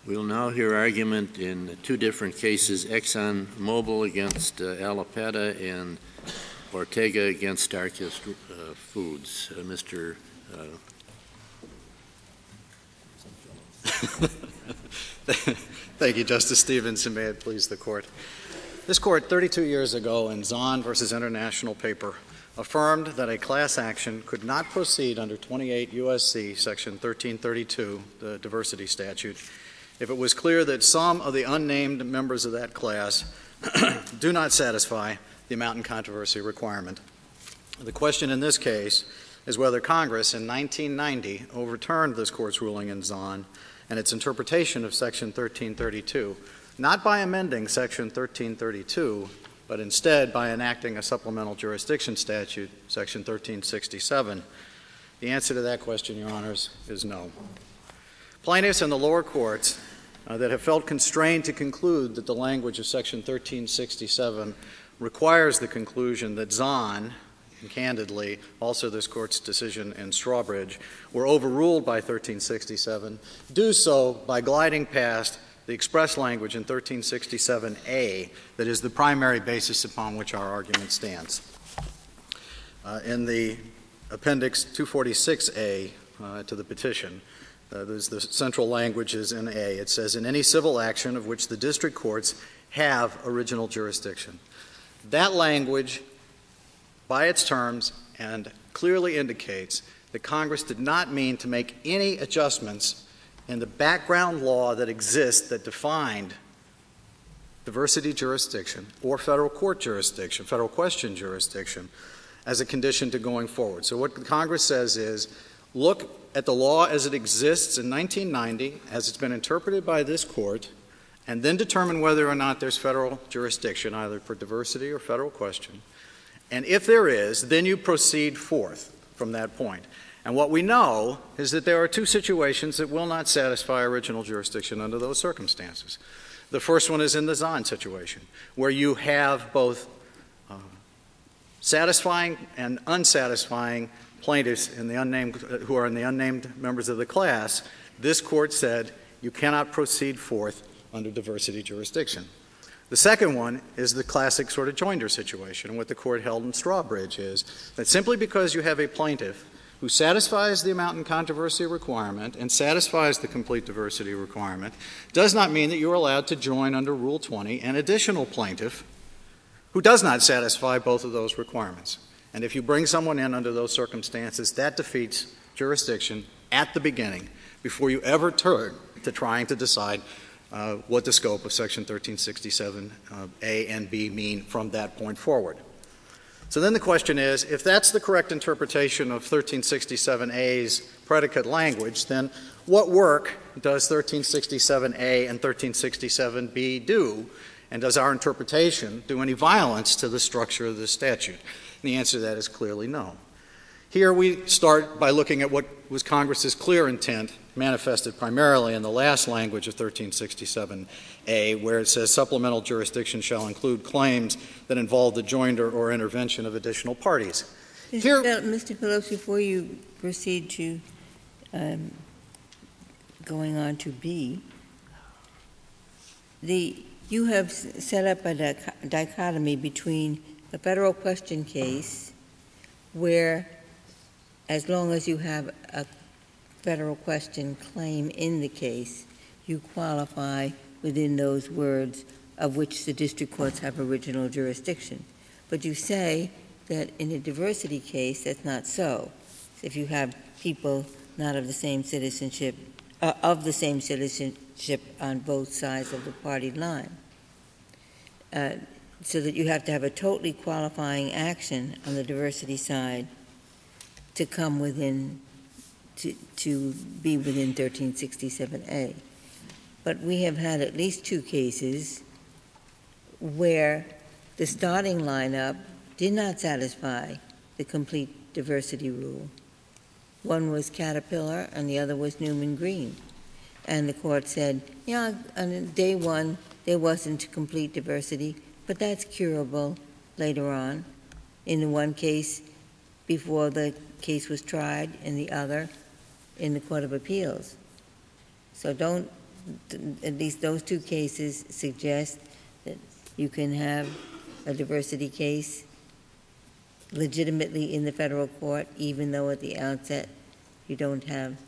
We'll now hear argument in two different cases, ExxonMobil against Allapattah and Ortega against Starkist Foods. Mr. Thank you, Justice Stevens, and may it please the Court. This Court, 32 years ago in Zahn versus International Paper, affirmed that a class action could not proceed under 28 U.S.C. Section 1332, the diversity statute, if it was clear that some of the unnamed members of that class do not satisfy the amount in controversy requirement. The question in this case is whether Congress in 1990 overturned this Court's ruling in Zahn and its interpretation of Section 1332, not by amending Section 1332, but instead by enacting a supplemental jurisdiction statute, Section 1367. The answer to that question, Your Honors, is no. Plaintiffs in the lower courts that have felt constrained to conclude that the language of Section 1367 requires the conclusion that Zahn, and candidly also this Court's decision in Strawbridge, were overruled by 1367, do so by gliding past the express language in 1367A that is the primary basis upon which our argument stands. In the Appendix 246A to the petition, there's the central language is in A. It says, in any civil action of which the district courts have original jurisdiction. That language, by its terms, and clearly indicates that Congress did not mean to make any adjustments in the background law that exists that defined diversity jurisdiction or federal court jurisdiction, federal question jurisdiction, as a condition to going forward. So what Congress says is, look at the law as it exists in 1990, as it's been interpreted by this Court, and then determine whether or not there's federal jurisdiction, either for diversity or federal question. And if there is, then you proceed forth from that point. And what we know is that there are two situations that will not satisfy original jurisdiction under those circumstances. The first one is in the Zahn situation, where you have both satisfying and unsatisfying plaintiffs in the unnamed, who are in the unnamed members of the class. This Court said you cannot proceed forth under diversity jurisdiction. The second one is the classic sort of joinder situation. And what the Court held in Strawbridge is that simply because you have a plaintiff who satisfies the amount in controversy requirement and satisfies the complete diversity requirement does not mean that you're allowed to join under Rule 20 an additional plaintiff who does not satisfy both of those requirements. And if you bring someone in under those circumstances, that defeats jurisdiction at the beginning before you ever turn to trying to decide what the scope of Section 1367A and B mean from that point forward. So then the question is, if that's the correct interpretation of 1367A's predicate language, then what work does 1367A and 1367B do? And does our interpretation do any violence to the structure of the statute? And the answer to that is clearly no. Here we start by looking at what was Congress's clear intent, manifested primarily in the last language of 1367A, where it says supplemental jurisdiction shall include claims that involve the joinder or intervention of additional parties. Mr. Phillips, before you proceed to going on to B, you have set up a dichotomy between a federal question case where, as long as you have a federal question claim in the case, you qualify within those words of which the district courts have original jurisdiction. But you say that in a diversity case, that's not so. If you have people not of the same citizenship, on both sides of the party line, so that you have to have a totally qualifying action on the diversity side to come within, to be within 1367A. But we have had at least two cases where the starting lineup did not satisfy the complete diversity rule. One was Caterpillar and the other was Newman Green. And the Court said, yeah, on day one there wasn't complete diversity, but that's curable later on. In the one case before the case was tried, in the other in the Court of Appeals. So don't at least those two cases suggest that you can have a diversity case legitimately in the federal court, even though at the outset you don't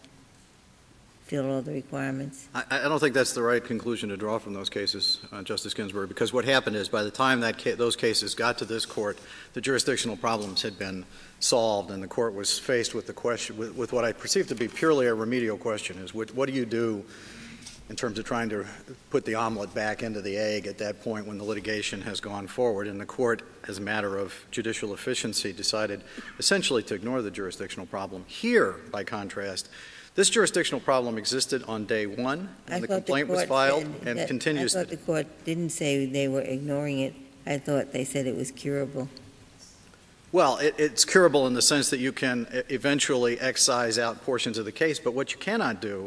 fill all the requirements? I don't think that's the right conclusion to draw from those cases, Justice Ginsburg, because what happened is by the time those cases got to this court, the jurisdictional problems had been solved, and the court was faced with the question, with what I perceive to be purely a remedial question, is what do you do in terms of trying to put the omelet back into the egg at that point when the litigation has gone forward. And the court, as a matter of judicial efficiency, decided essentially to ignore the jurisdictional problem. Here, by contrast, this jurisdictional problem existed on day one when the complaint was filed and continues. I thought the court didn't say they were ignoring it. I thought they said it was curable. Well, it's curable in the sense that you can eventually excise out portions of the case, but what you cannot do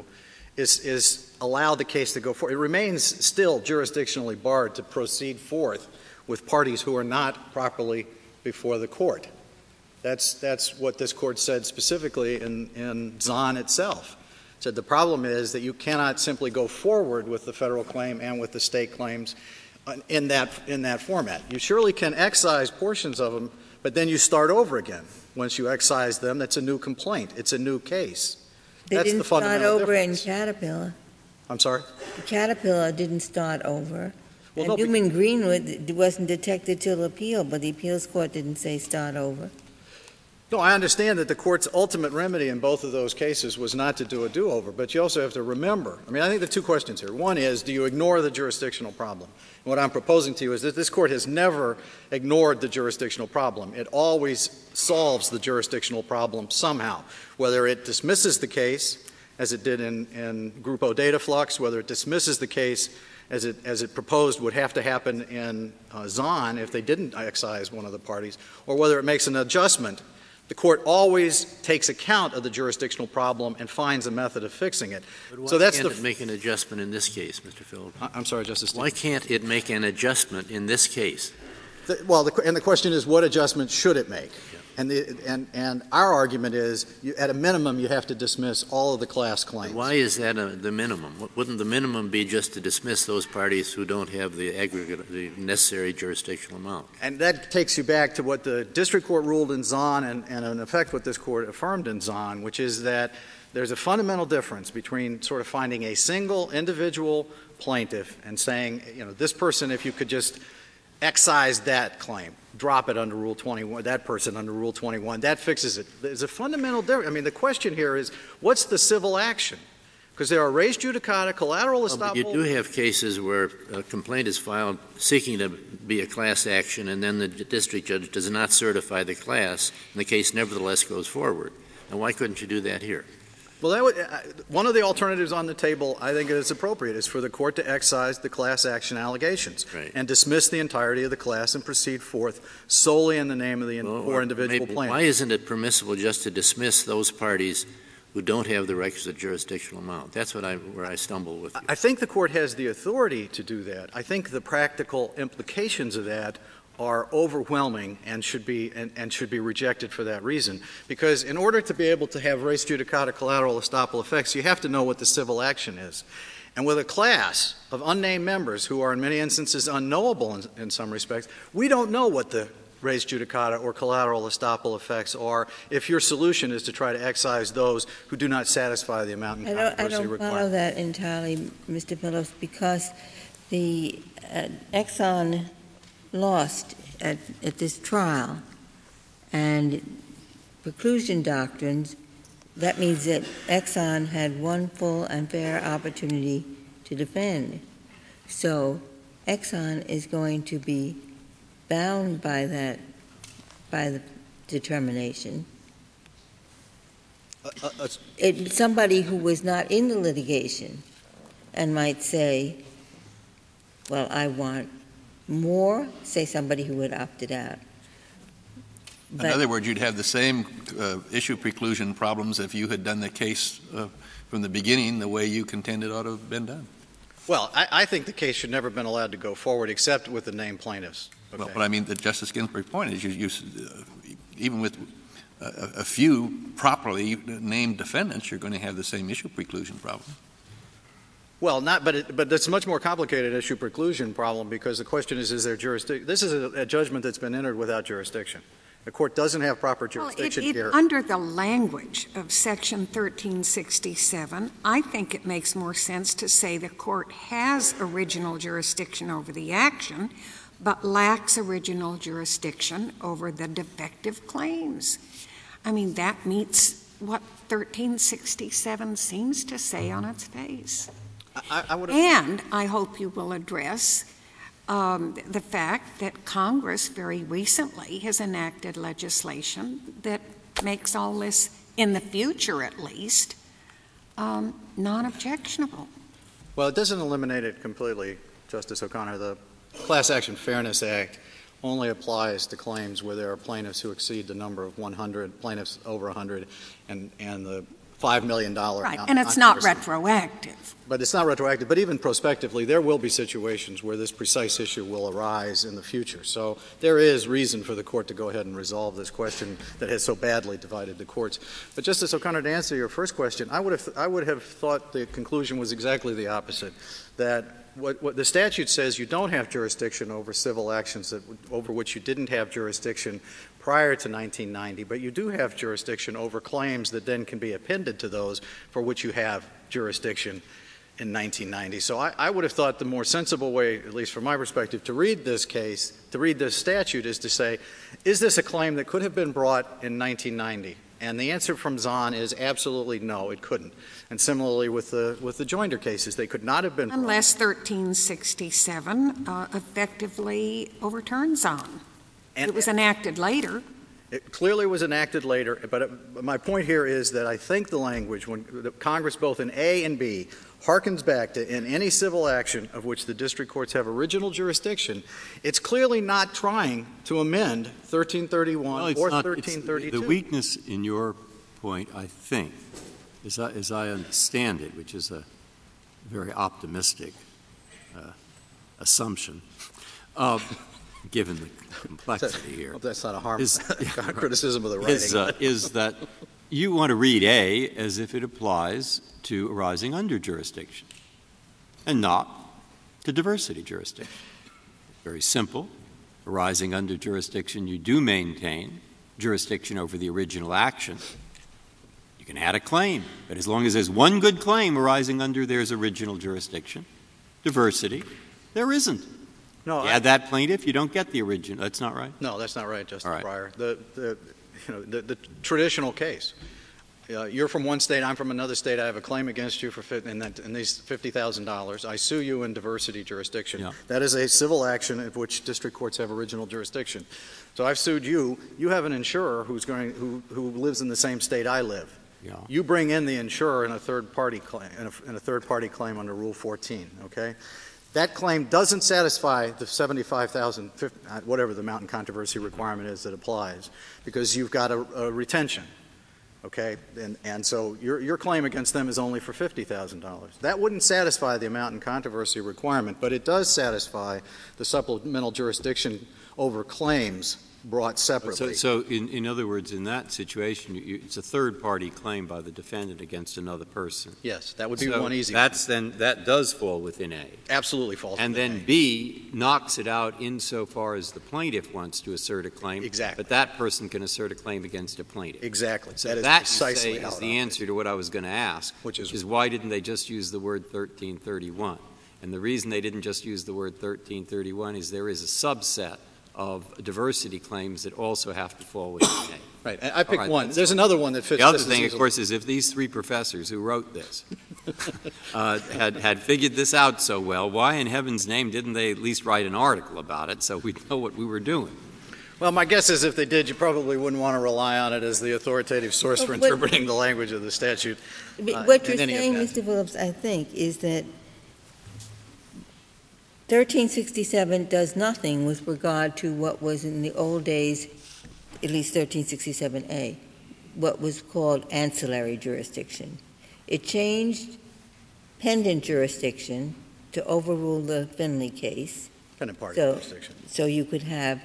is allow the case to go forward. It remains still jurisdictionally barred to proceed forth with parties who are not properly before the court. That's what this court said specifically in Zahn itself. It said the problem is that you cannot simply go forward with the federal claim and with the state claims in that format. You surely can excise portions of them, but then you start over again. Once you excise them, that's a new complaint. It's a new case. They That's didn't the fundamental start over difference. in Caterpillar. I'm sorry? Caterpillar didn't start over. Well, and Newman Greenwood wasn't detected till appeal, but the appeals court didn't say start over. No, I understand that the court's ultimate remedy in both of those cases was not to do a do-over, but you also have to remember, I think there are two questions here. One is, do you ignore the jurisdictional problem? And what I'm proposing to you is that this court has never ignored the jurisdictional problem. It always solves the jurisdictional problem somehow, whether it dismisses the case, as it did in Grupo Dataflux, whether it dismisses the case as it proposed would have to happen in Zahn if they didn't excise one of the parties, or whether it makes an adjustment. The court always takes account of the jurisdictional problem and finds a method of fixing it. But why so that's can't it make an adjustment in this case, Mr. Phillips? I'm sorry, Justice Stevens. Why can't it make an adjustment in this case? And the question is, what adjustment should it make? Yeah. And our argument is, at a minimum, you have to dismiss all of the class claims. Why is that the minimum? Wouldn't the minimum be just to dismiss those parties who don't have the necessary jurisdictional amount? And that takes you back to what the district court ruled in Zahn and in effect what this court affirmed in Zahn, which is that there's a fundamental difference between sort of finding a single individual plaintiff and saying, this person, if you could just excise that claim, drop it under Rule 21, that person under Rule 21, that fixes it. There's a fundamental difference. The question here is, what's the civil action? Because there are res judicata, collateral estoppel. But you do have cases where a complaint is filed seeking to be a class action, and then the district judge does not certify the class, and the case nevertheless goes forward. Now, why couldn't you do that here? Well, one of the alternatives on the table, I think it is appropriate, is for the court to excise the class action allegations and dismiss the entirety of the class and proceed forth solely in the name of the poor individual plaintiff. Why isn't it permissible just to dismiss those parties who don't have the requisite jurisdictional amount? That's where I stumble with you. I think the court has the authority to do that. I think the practical implications of that are overwhelming and should be rejected for that reason. Because in order to be able to have res judicata collateral estoppel effects, you have to know what the civil action is. And with a class of unnamed members who are in many instances unknowable in some respects, we don't know what the res judicata or collateral estoppel effects are if your solution is to try to excise those who do not satisfy the amount and controversy requirement. I don't follow that entirely, Mr. Phillips, because the Exxon lost at this trial, and preclusion doctrines, that means that Exxon had one full and fair opportunity to defend. So Exxon is going to be bound by the determination. Somebody who was not in the litigation and might say, well, I want more, say somebody who had opted out. In other words, you'd have the same issue preclusion problems if you had done the case from the beginning the way you contended ought to have been done. Well, I think the case should never have been allowed to go forward except with the named plaintiffs. Okay. Well, but the Justice Ginsburg's point is even with a few properly named defendants, you're going to have the same issue preclusion problem. Well, but it's a much more complicated issue preclusion problem, because the question is there jurisdiction? This is a judgment that's been entered without jurisdiction. The court doesn't have proper jurisdiction here. Under the language of Section 1367, I think it makes more sense to say the court has original jurisdiction over the action, but lacks original jurisdiction over the defective claims. I mean, that meets what 1367 seems to say on its face. And I hope you will address the fact that Congress very recently has enacted legislation that makes all this, in the future at least, non-objectionable. Well, it doesn't eliminate it completely, Justice O'Connor. The Class Action Fairness Act only applies to claims where there are plaintiffs who exceed the number of 100, plaintiffs over 100, and the $5 million right, and it's not retroactive. But it's not retroactive. But even prospectively, there will be situations where this precise issue will arise in the future. So there is reason for the court to go ahead and resolve this question that has so badly divided the courts. But Justice O'Connor, to answer your first question, I would have thought the conclusion was exactly the opposite, that what the statute says, you don't have jurisdiction over civil actions over which you didn't have jurisdiction prior to 1990, but you do have jurisdiction over claims that then can be appended to those for which you have jurisdiction in 1990. So I would have thought the more sensible way, at least from my perspective, to read this case, to read this statute, is to say, is this a claim that could have been brought in 1990? And the answer from Zahn is absolutely no, it couldn't. And similarly with the Joinder cases, they could not have been unless 1367 effectively overturns Zahn. It was enacted later. It clearly was enacted later, but my point here is that I think the language, when Congress both in A and B harkens back to in any civil action of which the district courts have original jurisdiction, it's clearly not trying to amend 1331 or 1332. The weakness in your point, I think, as I understand it, which is a very optimistic assumption, given the complexity here. Hope that's not a harmful criticism of the writing. Is that you want to read A as if it applies to arising under jurisdiction and not to diversity jurisdiction. Very simple. Arising under jurisdiction, you do maintain jurisdiction over the original action. You can add a claim, but as long as there's one good claim arising under there's original jurisdiction, diversity, there isn't. No, you add that plaintiff, you don't get the original. That's not right? No, that's not right, Justice right. Breyer. The traditional case. You're from one state, I'm from another state, I have a claim against you for these $50,000. I sue you in diversity jurisdiction. Yeah. That is a civil action of which district courts have original jurisdiction. So I've sued you. You have an insurer who lives in the same state I live. Yeah. You bring in the insurer in a third-party claim, in a third-party claim under Rule 14, okay? That claim doesn't satisfy the $75,000, whatever the mountain controversy requirement is that applies, because you've got a retention, okay? And so your claim against them is only for $50,000. That wouldn't satisfy the mountain controversy requirement, but it does satisfy the supplemental jurisdiction over claims brought separately. So in other words, in that situation, it's a third-party claim by the defendant against another person. Yes, that would be one easy. That does fall within A. Absolutely falls and within then A. B knocks it out insofar as the plaintiff wants to assert a claim. Exactly. But that person can assert a claim against a plaintiff. Exactly. So that is that precisely you say how is it the operates. answer to what I was going to ask, which is why didn't they just use the word 1331? And the reason they didn't just use the word 1331 is there is a subset of diversity claims that also have to fall within A. Right. I picked one. There's another one that fits. The other thing, of course, is if these three professors who wrote this had figured this out so well, why in heaven's name didn't they at least write an article about it so we'd know what we were doing? Well, my guess is if they did, you probably wouldn't want to rely on it as the authoritative source for interpreting the language of the statute. What you're saying, Mr. Phillips, I think, is that 1367 does nothing with regard to what was in the old days, at least 1367A, what was called ancillary jurisdiction. It changed pendant jurisdiction to overrule the Finley case. Pendant party jurisdiction. So you could have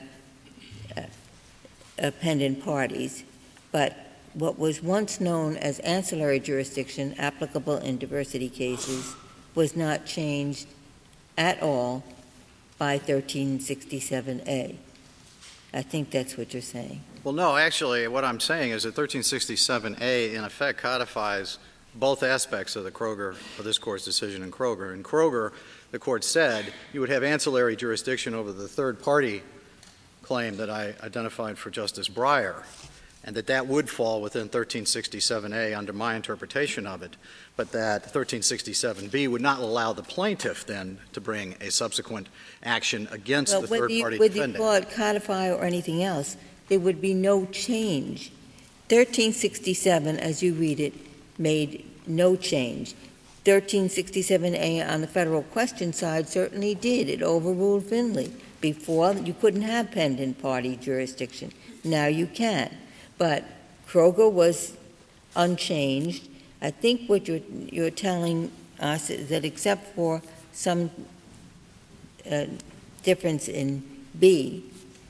pendant parties. But what was once known as ancillary jurisdiction applicable in diversity cases was not changed at all by 1367A. I think that's what you're saying. Well, no, actually, what I'm saying is that 1367A, in effect, codifies both aspects of this Court's decision in Kroger. In Kroger, the Court said you would have ancillary jurisdiction over the third-party claim that I identified for Justice Breyer, and that would fall within 1367A under my interpretation of it, but that 1367B would not allow the plaintiff then to bring a subsequent action against the third-party defendant. Whether you call it codify or anything else, there would be no change. 1367, as you read it, made no change. 1367A on the federal question side certainly did. It overruled Finley. Before, you couldn't have pendant party jurisdiction. Now you can. But Kroger was unchanged. I think what you're telling us is that except for some difference in B,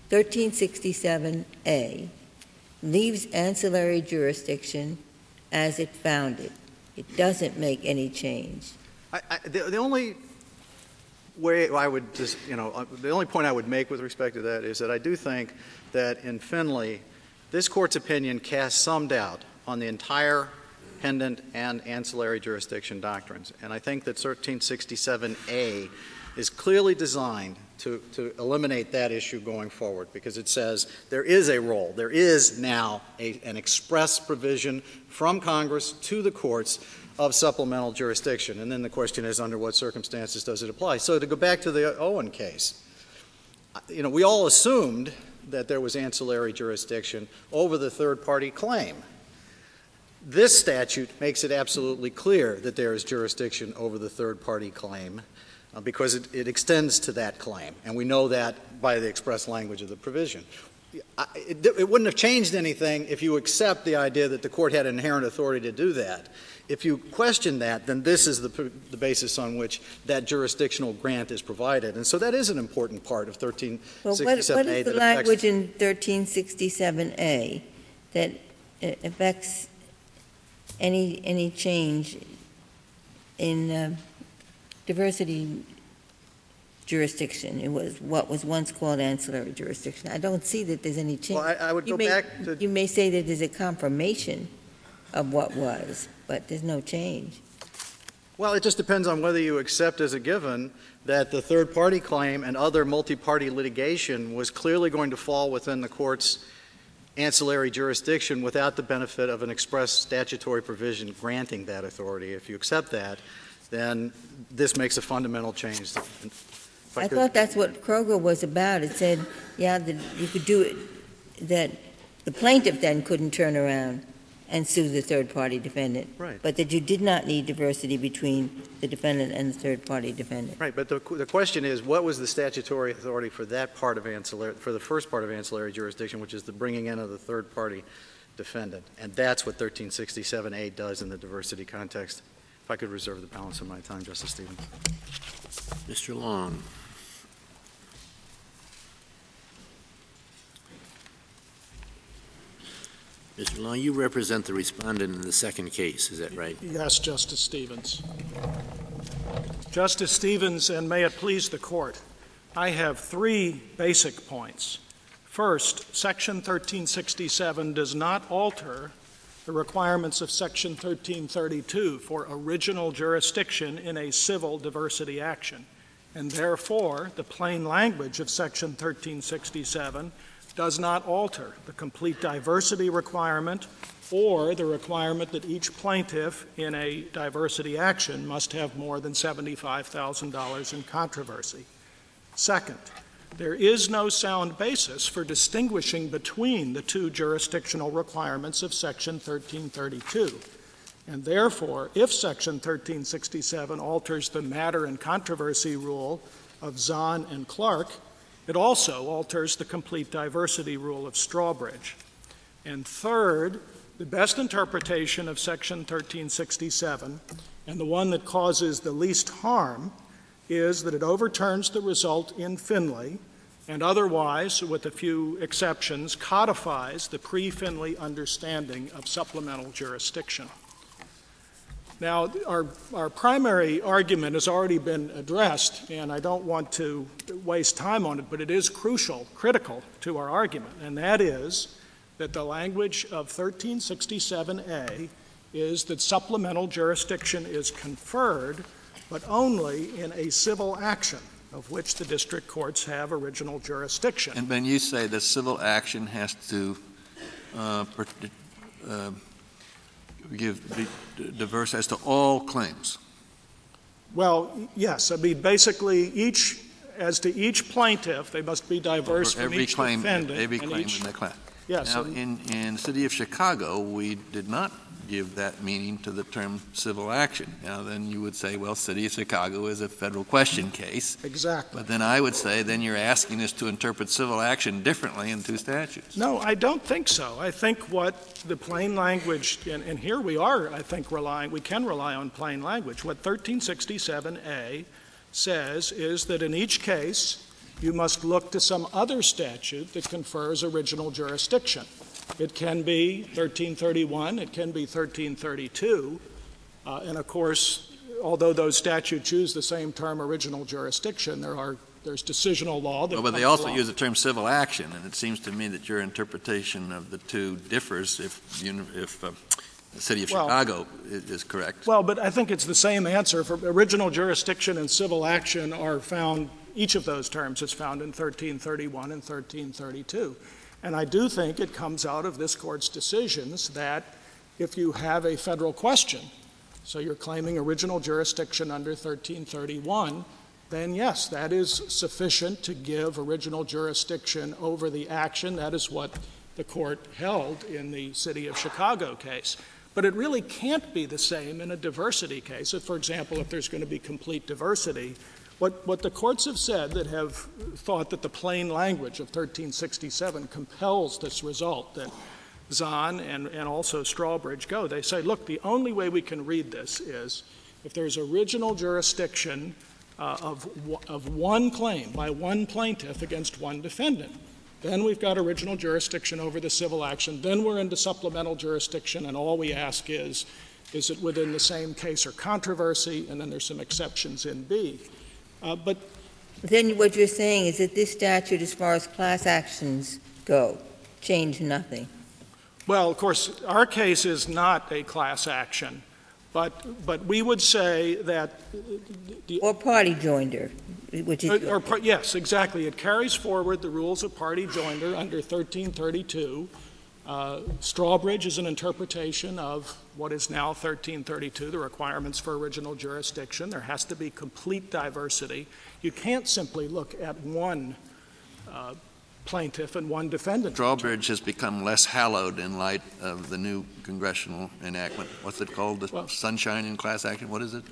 1367A leaves ancillary jurisdiction as it found it. It doesn't make any change. The only way I would just, the only point I would make with respect to that is that I do think that in Finley, this Court's opinion casts some doubt on the entire pendant and ancillary jurisdiction doctrines. And I think that 1367A is clearly designed to eliminate that issue going forward, because it says there is a role. There is now an express provision from Congress to the courts of supplemental jurisdiction. And then the question is, under what circumstances does it apply? So to go back to the Owen case, we all assumed that there was ancillary jurisdiction over the third-party claim. This statute makes it absolutely clear that there is jurisdiction over the third-party claim because it extends to that claim, and we know that by the express language of the provision. It wouldn't have changed anything if you accept the idea that the Court had inherent authority to do that. If you question that, then this is the basis on which that jurisdictional grant is provided. And so that is an important part of 1367A. Well, what is the language in 1367A that affects any change in diversity jurisdiction? It was what was once called ancillary jurisdiction. I don't see that there's any change. Well, I would go back to... You may say that there's a confirmation of what was, but there's no change. Well, it just depends on whether you accept as a given that the third-party claim and other multi-party litigation was clearly going to fall within the Court's ancillary jurisdiction without the benefit of an express statutory provision granting that authority. If you accept that, then this makes a fundamental change. I thought that's what Kroger was about. It said, that you could do it, that the plaintiff then couldn't turn around and sue the third-party defendant. Right. But that you did not need diversity between the defendant and the third-party defendant. Right, but the question is, what was the statutory authority for that part of ancillary, for the first part of ancillary jurisdiction, which is the bringing in of the third-party defendant? And that's what 1367A does in the diversity context. If I could reserve the balance of my time, Justice Stevens. Mr. Long. Mr. Long, you represent the respondent in the second case, is that right? Yes, Justice Stevens. Justice Stevens, and may it please the Court, I have three basic points. First, Section 1367 does not alter the requirements of Section 1332 for original jurisdiction in a civil diversity action, and therefore the plain language of Section 1367 does not alter the complete diversity requirement or the requirement that each plaintiff in a diversity action must have more than $75,000 in controversy. Second, there is no sound basis for distinguishing between the two jurisdictional requirements of Section 1332. And therefore, if Section 1367 alters the matter and controversy rule of Zahn and Clark, it also alters the complete diversity rule of Strawbridge. And third, the best interpretation of Section 1367, and the one that causes the least harm, is that it overturns the result in Finley and otherwise, with a few exceptions, codifies the pre-Finley understanding of supplemental jurisdiction. Now, our primary argument has already been addressed, and I don't want to waste time on it, but it is critical to our argument, and that is that the language of 1367A is that supplemental jurisdiction is conferred, but only in a civil action of which the district courts have original jurisdiction. And when you say that civil action has to be diverse as to all claims. Well, yes. I mean, basically, as to each plaintiff, they must be diverse from each defendant. Every claim in the class. Yes. Now, in the city of Chicago, we did not give that meaning to the term civil action. Now, then you would say, well, city of Chicago is a federal question case. Exactly. But then I would say, then you're asking us to interpret civil action differently in two statutes. No, I don't think so. I think what the plain language, and here we are, I think, we can rely on plain language. What 1367A says is that in each case, you must look to some other statute that confers original jurisdiction. It can be 1331, it can be 1332, and of course, although those statutes use the same term original jurisdiction, there's decisional law that but they also use the term civil action, and it seems to me that your interpretation of the two differs if the city of Chicago is correct. Well, but I think it's the same answer. For original jurisdiction and civil action are found, each of those terms is found in 1331 and 1332. And I do think it comes out of this Court's decisions that if you have a federal question, so you're claiming original jurisdiction under 1331, then yes, that is sufficient to give original jurisdiction over the action. That is what the Court held in the City of Chicago case. But it really can't be the same in a diversity case. If, for example, if there's going to be complete diversity, what the courts have said that have thought that the plain language of 1367 compels this result that Zahn and also Strawbridge go, they say, look, the only way we can read this is if there's original jurisdiction of one claim by one plaintiff against one defendant. Then we've got original jurisdiction over the civil action. Then we're into supplemental jurisdiction, and all we ask is it within the same case or controversy, and then there's some exceptions in B. But then what you're saying is that this statute, as far as class actions go, changed nothing. Well, of course, our case is not a class action, but we would say that or party joinder, which is yes, exactly. It carries forward the rules of party joinder under 1332. Strawbridge is an interpretation of what is now 1332, the requirements for original jurisdiction. There has to be complete diversity. You can't simply look at one plaintiff and one defendant. Strawbridge has become less hallowed in light of the new congressional enactment. What's it called? The Sunshine in Class Action? What is it?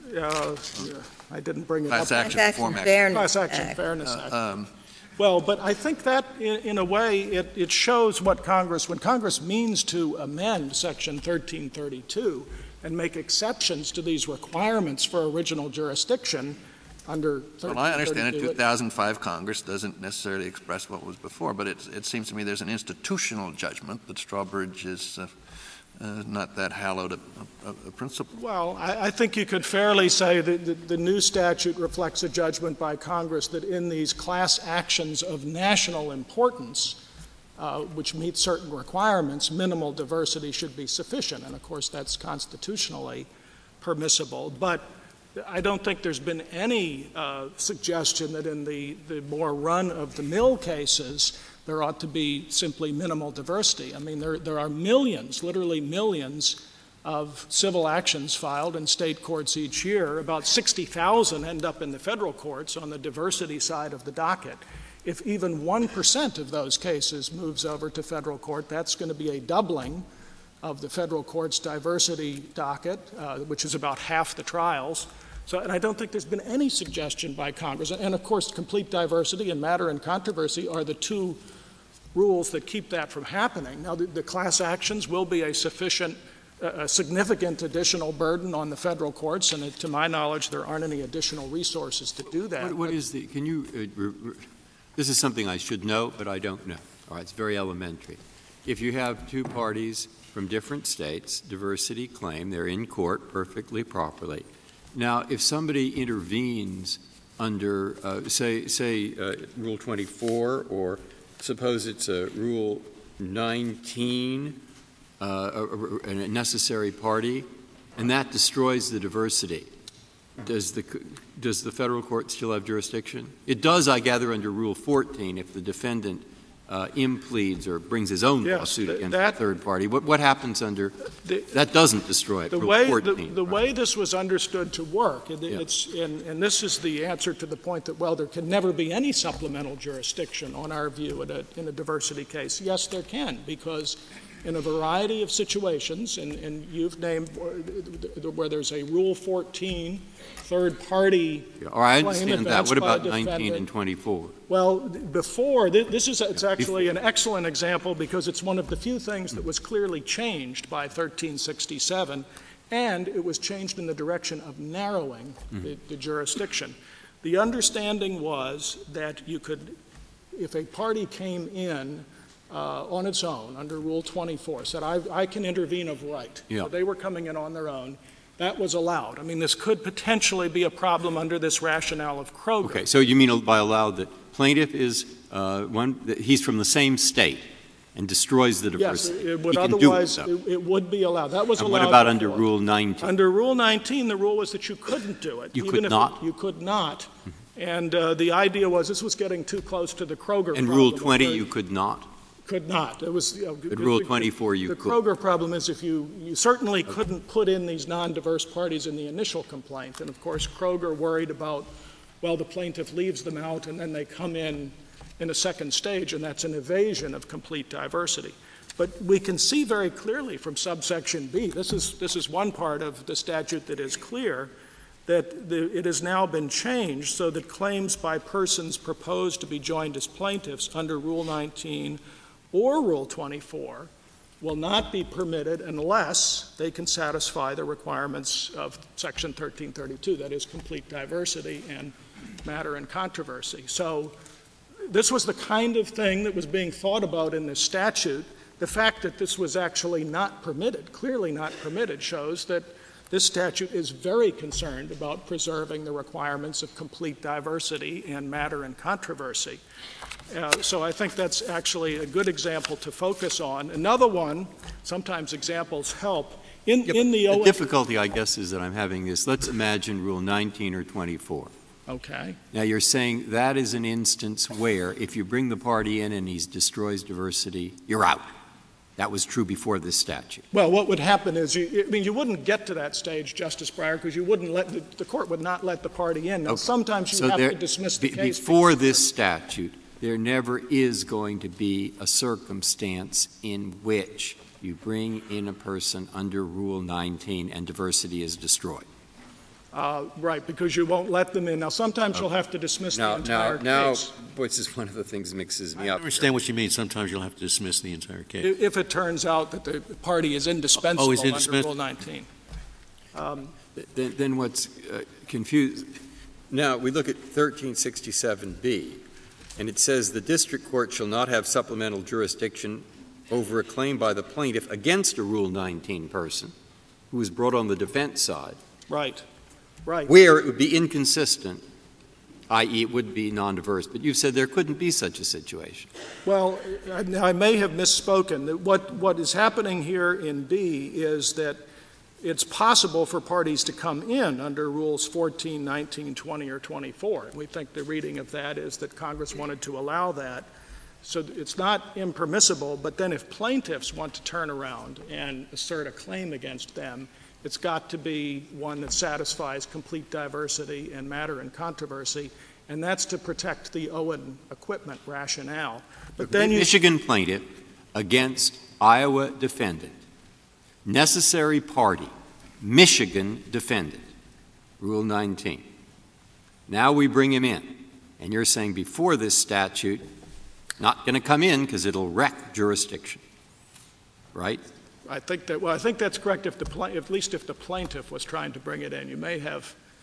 I didn't bring it Class up. Action Reform Act. Class Action Fairness Act. Well, but I think that, in a way, it shows what when Congress means to amend Section 1332 and make exceptions to these requirements for original jurisdiction under 1332. Well, I understand it. 2005 Congress doesn't necessarily express what was before, but it seems to me there's an institutional judgment that Strawbridge is not that hallowed a principle. Well, I think you could fairly say that the new statute reflects a judgment by Congress that in these class actions of national importance, which meet certain requirements, minimal diversity should be sufficient. And, of course, that's constitutionally permissible. But I don't think there's been any suggestion that in the more run-of-the-mill cases there ought to be simply minimal diversity. I mean, there are millions, literally millions, of civil actions filed in state courts each year. About 60,000 end up in the federal courts on the diversity side of the docket. If even 1% of those cases moves over to federal court, that's going to be a doubling of the federal court's diversity docket, which is about half the trials. And I don't think there's been any suggestion by Congress. And, of course, complete diversity and matter and controversy are the two rules that keep that from happening. Now, the class actions will be a significant additional burden on the federal courts, and to my knowledge, there aren't any additional resources to do that. This is something I should know, but I don't know. All right, it's very elementary. If you have two parties from different states, diversity claim. They're in court perfectly properly. Now, if somebody intervenes under, say, Rule 24, or suppose it's a Rule 19, a necessary party, and that destroys the diversity, does the federal court still have jurisdiction? It does, I gather, under Rule 14 if the defendant impleads or brings his own lawsuit against a third party. What happens under that doesn't destroy it? Rule 14, the way this was understood to work, and this is the answer to the point that, well, there can never be any supplemental jurisdiction on our view in a diversity case. Yes, there can, because in a variety of situations, and you've named where there's a Rule 14 third-party I understand that. What about 19 and 24? Well, before, it's actually an excellent example because it's one of the few things that was clearly changed by 1367, and it was changed in the direction of narrowing the jurisdiction. The understanding was that you could, if a party came in on its own under Rule 24, said, I can intervene of right. Yeah. So they were coming in on their own. That was allowed. I mean, this could potentially be a problem under this rationale of Kroger. Okay, so you mean by allowed that plaintiff is he's from the same state and destroys the diversity. Yes, it would he otherwise, can do it, it would be allowed. That was and allowed. what about before. under Rule 19? Under Rule 19, the rule was that you couldn't do it. You could not? You could not. And the idea was this was getting too close to the Kroger And problem. Rule 20, you could not? Could not. It was. But Rule 24, you could. The Kroger problem is if you certainly couldn't put in these non-diverse parties in the initial complaint. And, of course, Kroger worried about, well, the plaintiff leaves them out and then they come in a second stage, and that's an evasion of complete diversity. But we can see very clearly from subsection B, this is one part of the statute that is clear, that it has now been changed so that claims by persons proposed to be joined as plaintiffs under Rule 19 or Rule 24 will not be permitted unless they can satisfy the requirements of Section 1332, that is, complete diversity and matter and controversy. So this was the kind of thing that was being thought about in this statute. The fact that this was actually not permitted, clearly not permitted, shows that this statute is very concerned about preserving the requirements of complete diversity and matter and controversy. So I think that's actually a good example to focus on. Another one, sometimes examples help. The difficulty, I guess, is that I'm having is, let's imagine Rule 19 or 24. Okay. Now, you're saying that is an instance where if you bring the party in and he destroys diversity, you're out. That was true before this statute. Well, what would happen is, you wouldn't get to that stage, Justice Breyer, because you wouldn't let the court would not let the party in. Now, sometimes you have to dismiss the case. Before this statute, there never is going to be a circumstance in which you bring in a person under Rule 19 and diversity is destroyed. Right, because you won't let them in. Now, sometimes you'll have to dismiss the entire case. Now, this is one of the things that mixes me up. I understand what you mean. Sometimes you'll have to dismiss the entire case. If it turns out that the party is indispensable under Rule 19. Then what's confused? Now, we look at 1367B, and it says the district court shall not have supplemental jurisdiction over a claim by the plaintiff against a Rule 19 person who is brought on the defense side. Right. Where it would be inconsistent, i.e. it would be non-diverse. But you've said there couldn't be such a situation. Well, I may have misspoken. What is happening here in B is that it's possible for parties to come in under Rules 14, 19, 20, or 24. And we think the reading of that is that Congress wanted to allow that. So it's not impermissible, but then if plaintiffs want to turn around and assert a claim against them, it's got to be one that satisfies complete diversity and matter and controversy, and that's to protect the Owen equipment rationale. But then Michigan plaintiff against Iowa defendant, necessary party, Michigan defendant, Rule 19. Now we bring him in, and you're saying before this statute, not going to come in because it'll wreck jurisdiction, right? I think that's correct. At least if the plaintiff was trying to bring it in, you may have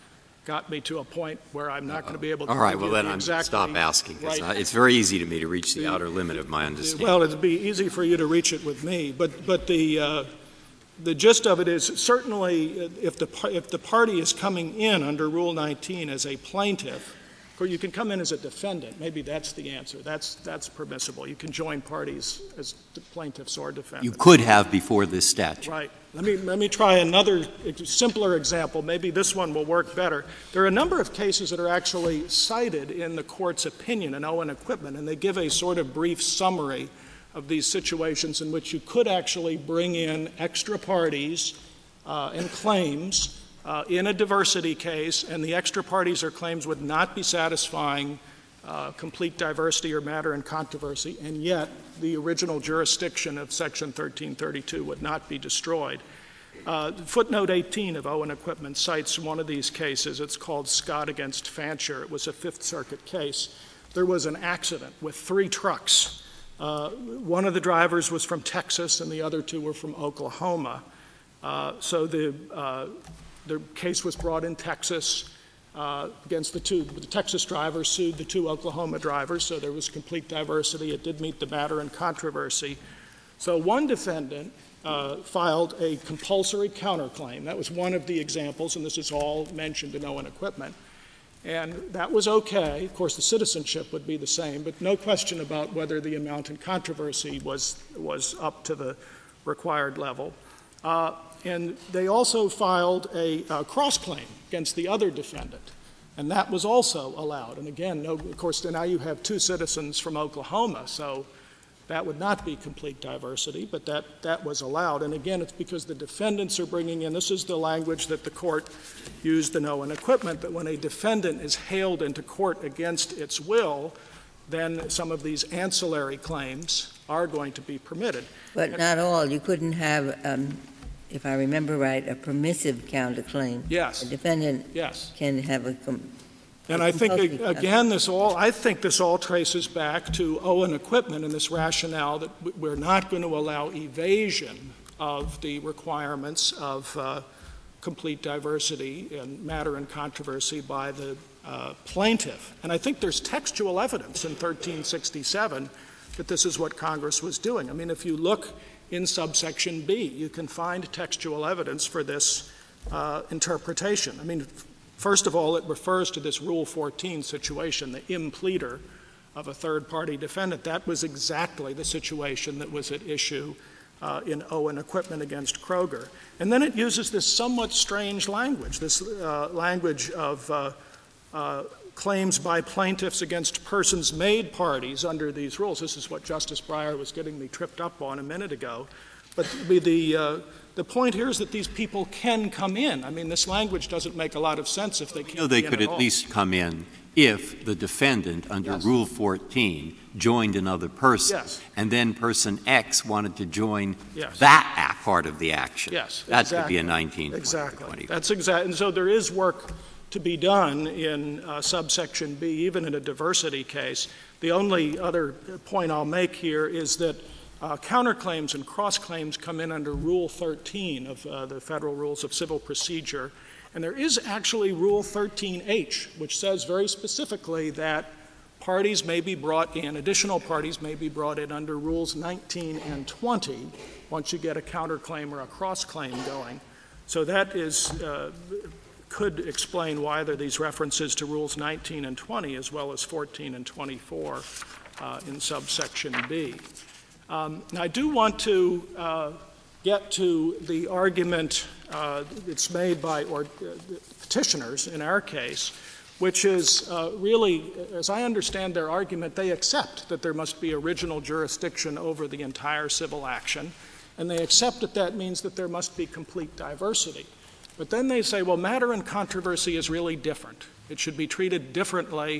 got me to a point where I'm not going to be able to All right, give well, you then the I'm exactly stop asking. right. It's very easy to me to reach the outer limit of my understanding. Well, it'd be easy for you to reach it with me, but the gist of it is certainly if the party is coming in under Rule 19 as a plaintiff, or you can come in as a defendant. Maybe that's the answer. That's permissible. You can join parties as plaintiffs or defendants. You could have before this statute. Right. Let me try another simpler example. Maybe this one will work better. There are a number of cases that are actually cited in the court's opinion in Owen Equipment, and they give a sort of brief summary of these situations in which you could actually bring in extra parties and claims in a diversity case, and the extra parties or claims would not be satisfying complete diversity or matter and controversy, and yet the original jurisdiction of Section 1332 would not be destroyed. Footnote 18 of Owen Equipment cites one of these cases. It's called Scott against Fancher. It was a Fifth Circuit case. There was an accident with 3 trucks. One of the drivers was from Texas and the other 2 were from Oklahoma. So the case was brought in Texas against the 2. The Texas drivers sued the 2 Oklahoma drivers, so there was complete diversity. It did meet the matter and controversy. So one defendant filed a compulsory counterclaim. That was one of the examples, and this is all mentioned in Owen Equipment. And that was okay. Of course, the citizenship would be the same, but no question about whether the amount in controversy was up to the required level. And they also filed a cross-claim against the other defendant, and that was also allowed. And again, of course, now you have 2 citizens from Oklahoma, so that would not be complete diversity, but that was allowed. And again, it's because the defendants are bringing in, this is the language that the court used in Owen Equipment, that when a defendant is hailed into court against its will, then some of these ancillary claims are going to be permitted. But not all. You couldn't have, if I remember right, a permissive counterclaim. Yes. A defendant Yes. can have And I think, again, this all traces back to Owen Equipment and this rationale that we're not going to allow evasion of the requirements of complete diversity and matter and controversy by the plaintiff. And I think there's textual evidence in 1367 that this is what Congress was doing. I mean, if you look in subsection B, you can find textual evidence for this interpretation. I mean, first of all, it refers to this Rule 14 situation, the impleader of a third-party defendant. That was exactly the situation that was at issue in Owen Equipment against Kroger. And then it uses this somewhat strange language, this language of claims by plaintiffs against persons made parties under these rules. This is what Justice Breyer was getting me tripped up on a minute ago. But the point here is that these people can come in. I mean, this language doesn't make a lot of sense if they can't. They could at least come in if the defendant under Rule 14 joined another person, and then person X wanted to join that part of the action. Yes, that exactly. could be a 19. Exactly. That's exactly. And so there is work to be done in subsection B, even in a diversity case. The only other point I'll make here is that counterclaims and cross-claims come in under Rule 13 of the Federal Rules of Civil Procedure. And there is actually Rule 13H, which says very specifically that parties may be brought in, additional parties may be brought in under Rules 19 and 20 once you get a counterclaim or a cross-claim going. So that is could explain why there are these references to Rules 19 and 20 as well as 14 and 24 in subsection B. Now, I do want to get to the argument that's made by petitioners in our case, which is really, as I understand their argument, they accept that there must be original jurisdiction over the entire civil action, and they accept that that means that there must be complete diversity. But then they say, well, matter and controversy is really different. It should be treated differently.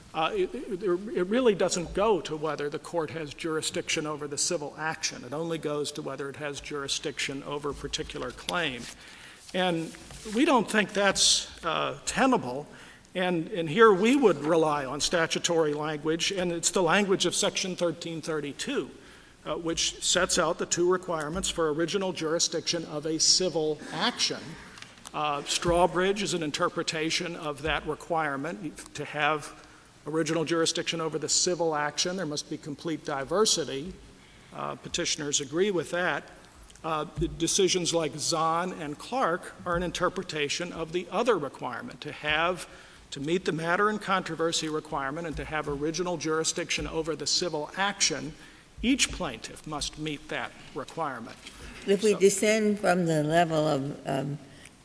It really doesn't go to whether the court has jurisdiction over the civil action. It only goes to whether it has jurisdiction over a particular claim. And we don't think that's tenable. And here we would rely on statutory language, and it's the language of Section 1332, which sets out the 2 requirements for original jurisdiction of a civil action. Strawbridge is an interpretation of that requirement. To have original jurisdiction over the civil action, there must be complete diversity. Petitioners agree with that. The decisions like Zahn and Clark are an interpretation of the other requirement, to meet the matter and controversy requirement and to have original jurisdiction over the civil action. Each plaintiff must meet that requirement. If we descend from the level of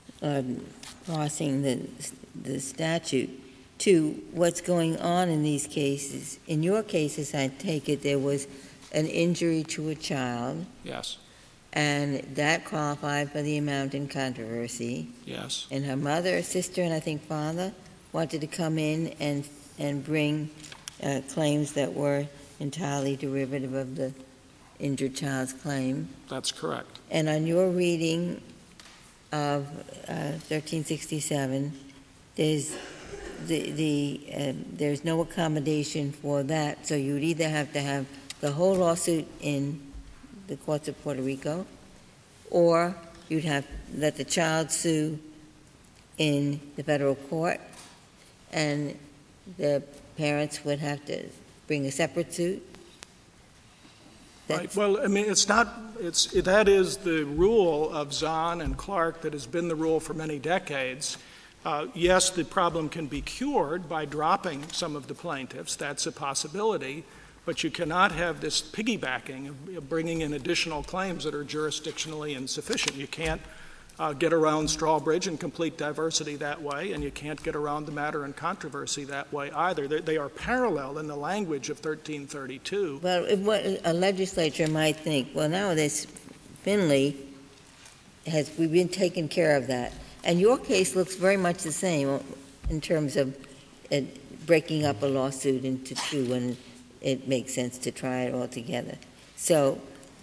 crossing the statute to what's going on in these cases, in your cases, I take it there was an injury to a child. Yes. And that qualified for the amount in controversy. Yes. And her mother, sister, and I think father wanted to come in and bring claims that were entirely derivative of the injured child's claim. That's correct. And on your reading of 1367, there's there's no accommodation for that, so you would either have to have the whole lawsuit in the courts of Puerto Rico, or you'd have let the child sue in the federal court, and the parents would have to bring a separate suit. Right. Well, I mean, that is the rule of Zahn and Clark that has been the rule for many decades. Yes, the problem can be cured by dropping some of the plaintiffs. That's a possibility. But you cannot have this piggybacking of bringing in additional claims that are jurisdictionally insufficient. You can't get around Strawbridge and complete diversity that way, and you can't get around the matter and controversy that way either. They are parallel in the language of 1332. Well, what a legislature might think, well, now this Finley we've been taking care of that. And your case looks very much the same in terms of breaking up a lawsuit into two when it makes sense to try it all together. So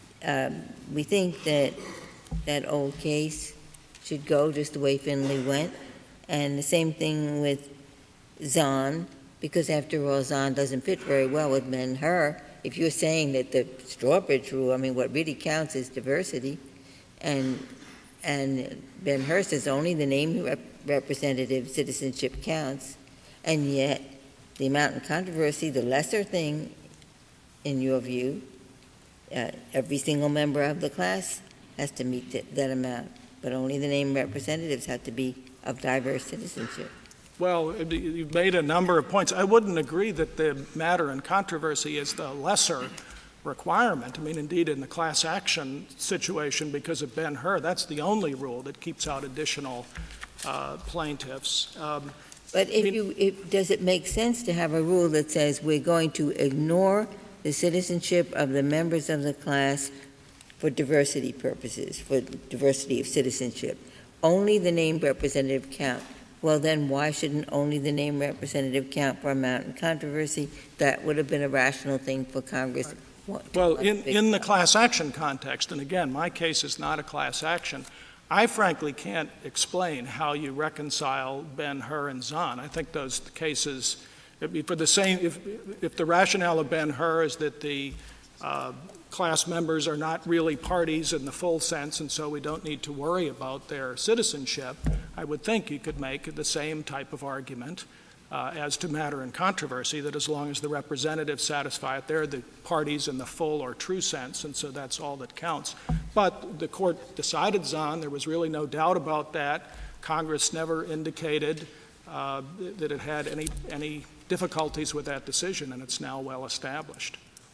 we think that that old case should go just the way Finley went. And the same thing with Zahn, because after all, Zahn doesn't fit very well with Ben-Hur. If you're saying that the Strawbridge rule, I mean, what really counts is diversity. And Ben-Hur says only the name representative citizenship counts. And yet, the amount in controversy, the lesser thing, in your view, every single member of the class has to meet that amount, but only the named representatives have to be of diverse citizenship. Well, you've made a number of points. I wouldn't agree that the matter and controversy is the lesser requirement. I mean, indeed, in the class action situation, because of Ben-Hur, that's the only rule that keeps out additional plaintiffs. But does it make sense to have a rule that says we're going to ignore the citizenship of the members of the class for diversity purposes, for diversity of citizenship? Only the named representative count. Well, then why shouldn't only the named representative count for amount in controversy? That would have been a rational thing for Congress. Well, in the class action context, and again, my case is not a class action, I frankly can't explain how you reconcile Ben-Hur and Zahn. I think those cases, for the same, if the rationale of Ben-Hur is that the class members are not really parties in the full sense, and so we don't need to worry about their citizenship, I would think you could make the same type of argument as to matter and controversy, that as long as the representatives satisfy it, they're the parties in the full or true sense, and so that's all that counts. But the court decided Zahn. There was really no doubt about that. Congress never indicated that it had any difficulties with that decision, and it's now well established.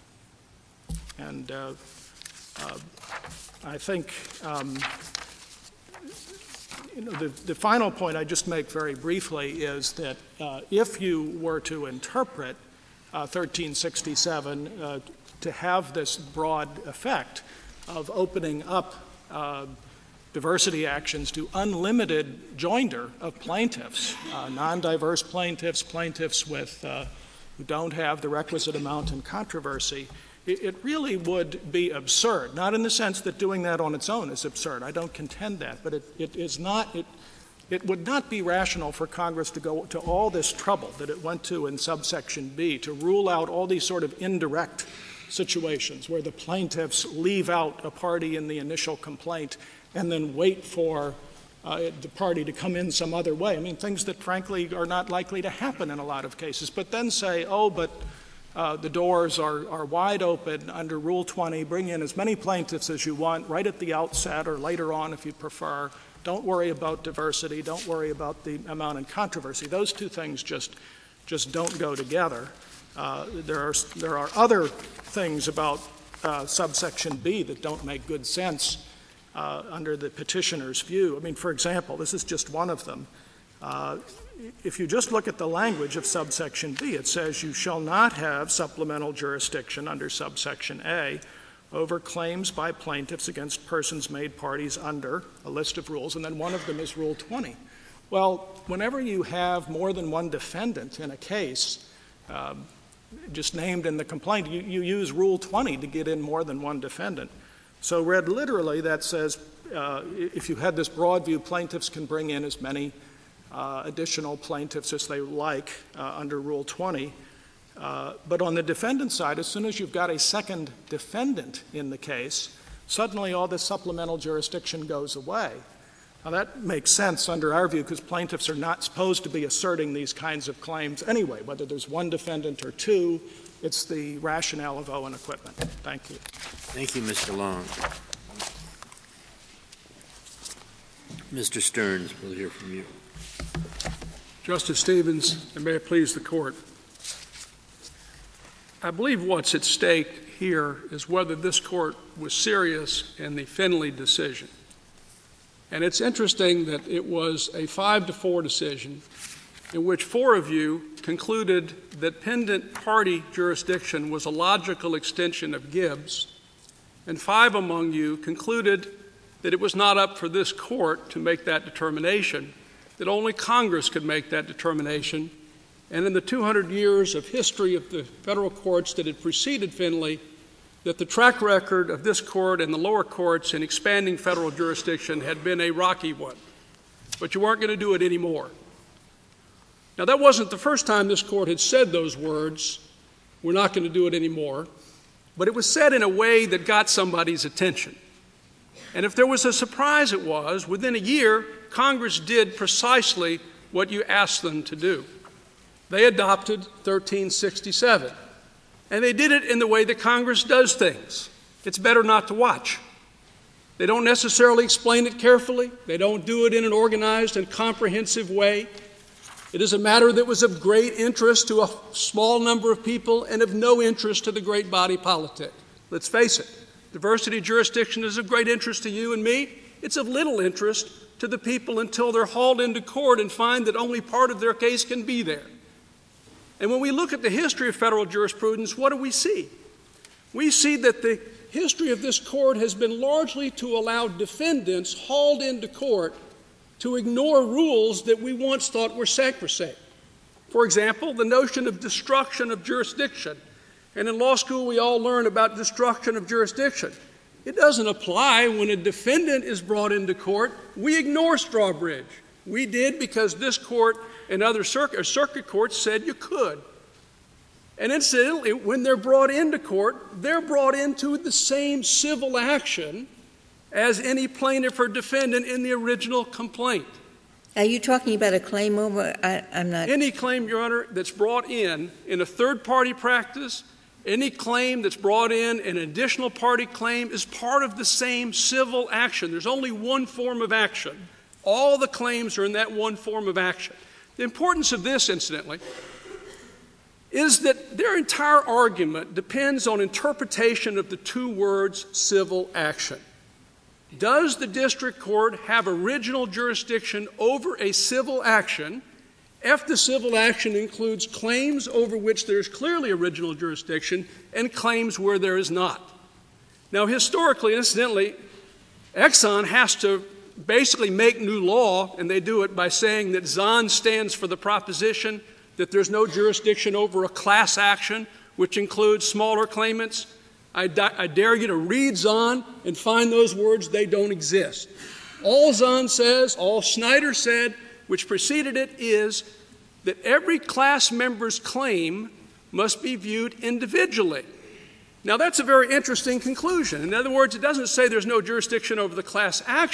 And I think the final point I just make very briefly is that if you were to interpret 1367 to have this broad effect of opening up diversity actions to unlimited joinder of plaintiffs, non-diverse plaintiffs, plaintiffs with who don't have the requisite amount in controversy, it really would be absurd, not in the sense that doing that on its own is absurd. I don't contend that, but it would not be rational for Congress to go to all this trouble that it went to in subsection B to rule out all these sort of indirect situations where the plaintiffs leave out a party in the initial complaint and then wait for the party to come in some other way. I mean, things that frankly are not likely to happen in a lot of cases. But then say, but the doors are wide open under Rule 20. Bring in as many plaintiffs as you want right at the outset or later on if you prefer. Don't worry about diversity. Don't worry about the amount in controversy. Those two things just don't go together. There are other things about subsection B that don't make good sense under the petitioner's view. I mean, for example, this is just one of them. If you just look at the language of subsection B, it says you shall not have supplemental jurisdiction under subsection A over claims by plaintiffs against persons made parties under a list of rules, and then one of them is Rule 20. Well, whenever you have more than one defendant in a case, just named in the complaint, you use Rule 20 to get in more than one defendant. So read literally, that says if you had this broad view, plaintiffs can bring in as many additional plaintiffs as they like under Rule 20. But on the defendant side, as soon as you've got a second defendant in the case, suddenly all this supplemental jurisdiction goes away. Now, that makes sense under our view because plaintiffs are not supposed to be asserting these kinds of claims anyway, whether there's one defendant or two. It's the rationale of Owen Equipment. Thank you. Thank you, Mr. Long. Mr. Stearns, we'll hear from you. Justice Stevens, and may it please the Court, I believe what's at stake here is whether this Court was serious in the Finley decision. And it's interesting that it was a 5-4 decision in which 4 of you concluded that pendant party jurisdiction was a logical extension of Gibbs, and 5 among you concluded that it was not up for this Court to make that determination, that only Congress could make that determination. And in the 200 years of history of the federal courts that had preceded Finley, that the track record of this Court and the lower courts in expanding federal jurisdiction had been a rocky one. But you weren't going to do it anymore. Now, that wasn't the first time this Court had said those words, we're not going to do it anymore, but it was said in a way that got somebody's attention. And if there was a surprise, it was, within a year, Congress did precisely what you asked them to do. They adopted 1367. And they did it in the way that Congress does things. It's better not to watch. They don't necessarily explain it carefully. They don't do it in an organized and comprehensive way. It is a matter that was of great interest to a small number of people and of no interest to the great body politic. Let's face it, diversity jurisdiction is of great interest to you and me. It's of little interest to the people until they're hauled into court and find that only part of their case can be there. And when we look at the history of federal jurisprudence, what do we see? We see that the history of this Court has been largely to allow defendants hauled into court to ignore rules that we once thought were sacrosanct. For example, the notion of destruction of jurisdiction. And in law school, we all learn about destruction of jurisdiction. It doesn't apply when a defendant is brought into court. We ignore Strawbridge. We did because this Court and other circuit courts said you could. And incidentally, when they're brought into court, they're brought into the same civil action as any plaintiff or defendant in the original complaint. Are you talking about a claim over? I'm not. Any claim, Your Honor, that's brought in a third-party practice, any claim that's brought in an additional party claim is part of the same civil action. There's only one form of action. All the claims are in that one form of action. The importance of this, incidentally, is that their entire argument depends on interpretation of the two words civil action. Does the district court have original jurisdiction over a civil action if the civil action includes claims over which there is clearly original jurisdiction and claims where there is not? Now, historically, incidentally, Exxon has to basically make new law, and they do it by saying that Zahn stands for the proposition that there's no jurisdiction over a class action, which includes smaller claimants. I dare you to read Zahn and find those words. They don't exist. All Zahn says, all Snyder said, which preceded it, is that every class member's claim must be viewed individually. Now, that's a very interesting conclusion. In other words, it doesn't say there's no jurisdiction over the class action.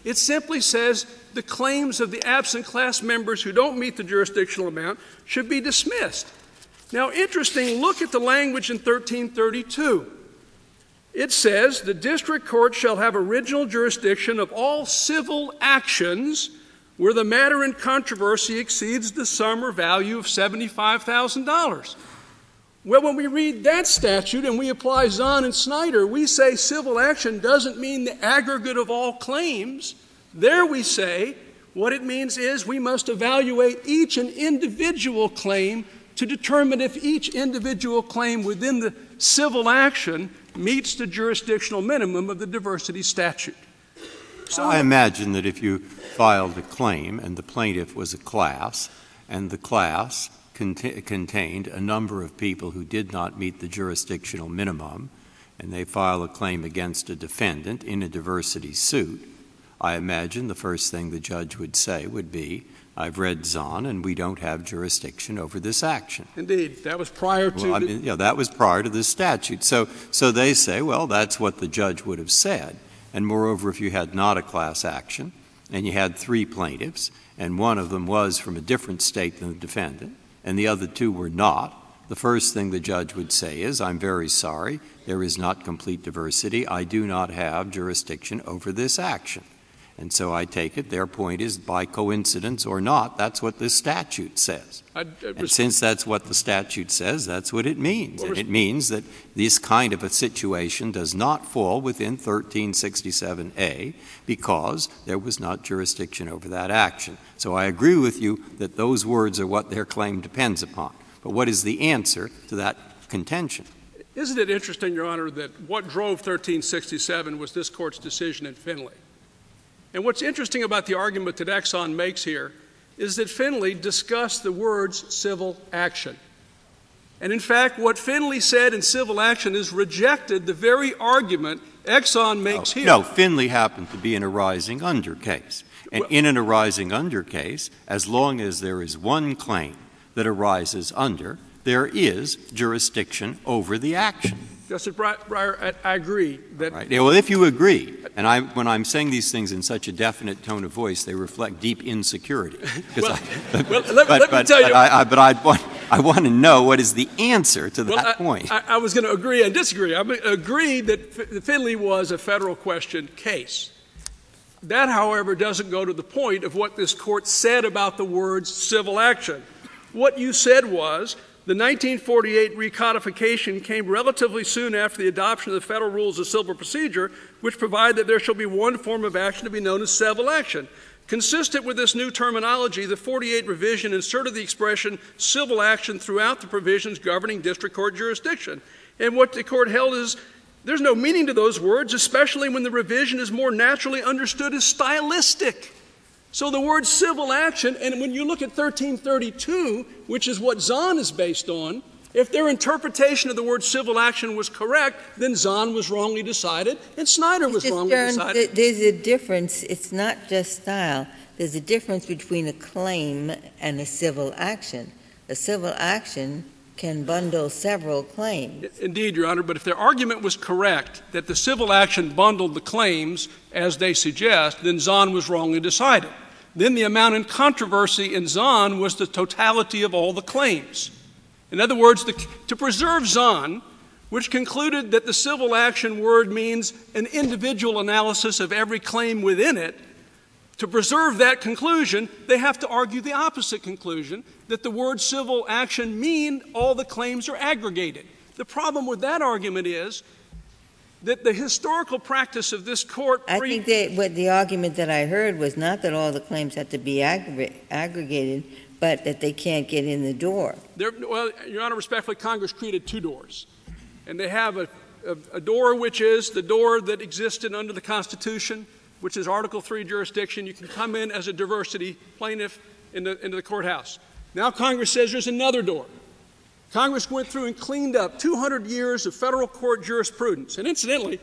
It simply says the claims of the absent class members who don't meet the jurisdictional amount should be dismissed. Now, interesting, look at the language in 1332. It says the district court shall have original jurisdiction of all civil actions where the matter in controversy exceeds the sum or value of $75,000. Well, when we read that statute and we apply Zahn and Snyder, we say civil action doesn't mean the aggregate of all claims. There we say what it means is we must evaluate each an individual claim to determine if each individual claim within the civil action meets the jurisdictional minimum of the diversity statute. So I imagine that if you filed a claim and the plaintiff was a class and the class contained a number of people who did not meet the jurisdictional minimum and they file a claim against a defendant in a diversity suit, I imagine the first thing the judge would say would be, I've read Zahn and we don't have jurisdiction over this action. Indeed. That was prior to that was prior to this statute. So they say, well, that's what the judge would have said. And moreover, if you had not a class action and you had 3 plaintiffs and one of them was from a different state than the defendant and the other 2 were not, the first thing the judge would say is, I'm very sorry, there is not complete diversity. I do not have jurisdiction over this action. And so I take it their point is, by coincidence or not, that's what this statute says. And since that's what the statute says, that's what it means. And it means that this kind of a situation does not fall within 1367A because there was not jurisdiction over that action. So I agree with you that those words are what their claim depends upon. But what is the answer to that contention? Isn't it interesting, Your Honor, that what drove 1367 was this Court's decision in Finley? And what's interesting about the argument that Exxon makes here is that Finley discussed the words civil action. And in fact, what Finley said in civil action is rejected the very argument Exxon makes here. No, Finley happened to be an arising under case. And in an arising under case, as long as there is one claim that arises under, there is jurisdiction over the action. Justice Breyer, I agree. That right. Yeah, well, if you agree, and when I'm saying these things in such a definite tone of voice, they reflect deep insecurity. Let me tell you. But I want to know what is the answer to that point. I was going to agree and disagree. I agree that Finley was a federal question case. That, however, doesn't go to the point of what this Court said about the words civil action. What you said was, the 1948 recodification came relatively soon after the adoption of the Federal Rules of Civil Procedure, which provide that there shall be one form of action to be known as civil action. Consistent with this new terminology, the 48 revision inserted the expression civil action throughout the provisions governing district court jurisdiction. And what the Court held is there's no meaning to those words, especially when the revision is more naturally understood as stylistic. So the word civil action, and when you look at 1332, which is what Zahn is based on, if their interpretation of the word civil action was correct, then Zahn was wrongly decided and Snyder was wrongly decided. There's a difference. It's not just style. There's a difference between a claim and a civil action. A civil action can bundle several claims. Indeed, Your Honor, but if their argument was correct, that the civil action bundled the claims, as they suggest, then Zahn was wrongly decided. Then the amount in controversy in Zahn was the totality of all the claims. In other words, to preserve Zahn, which concluded that the civil action word means an individual analysis of every claim within it, to preserve that conclusion, they have to argue the opposite conclusion, that the word civil action mean all the claims are aggregated. The problem with that argument is that the historical practice of this Court... I think that what the argument that I heard was not that all the claims have to be aggregated, but that they can't get in the door. Well, Your Honor, respectfully, Congress created 2 doors. And they have a door which is the door that existed under the Constitution, which is Article III jurisdiction. You can come in as a diversity plaintiff into the courthouse. Now Congress says there's another door. Congress went through and cleaned up 200 years of federal court jurisprudence. And incidentally,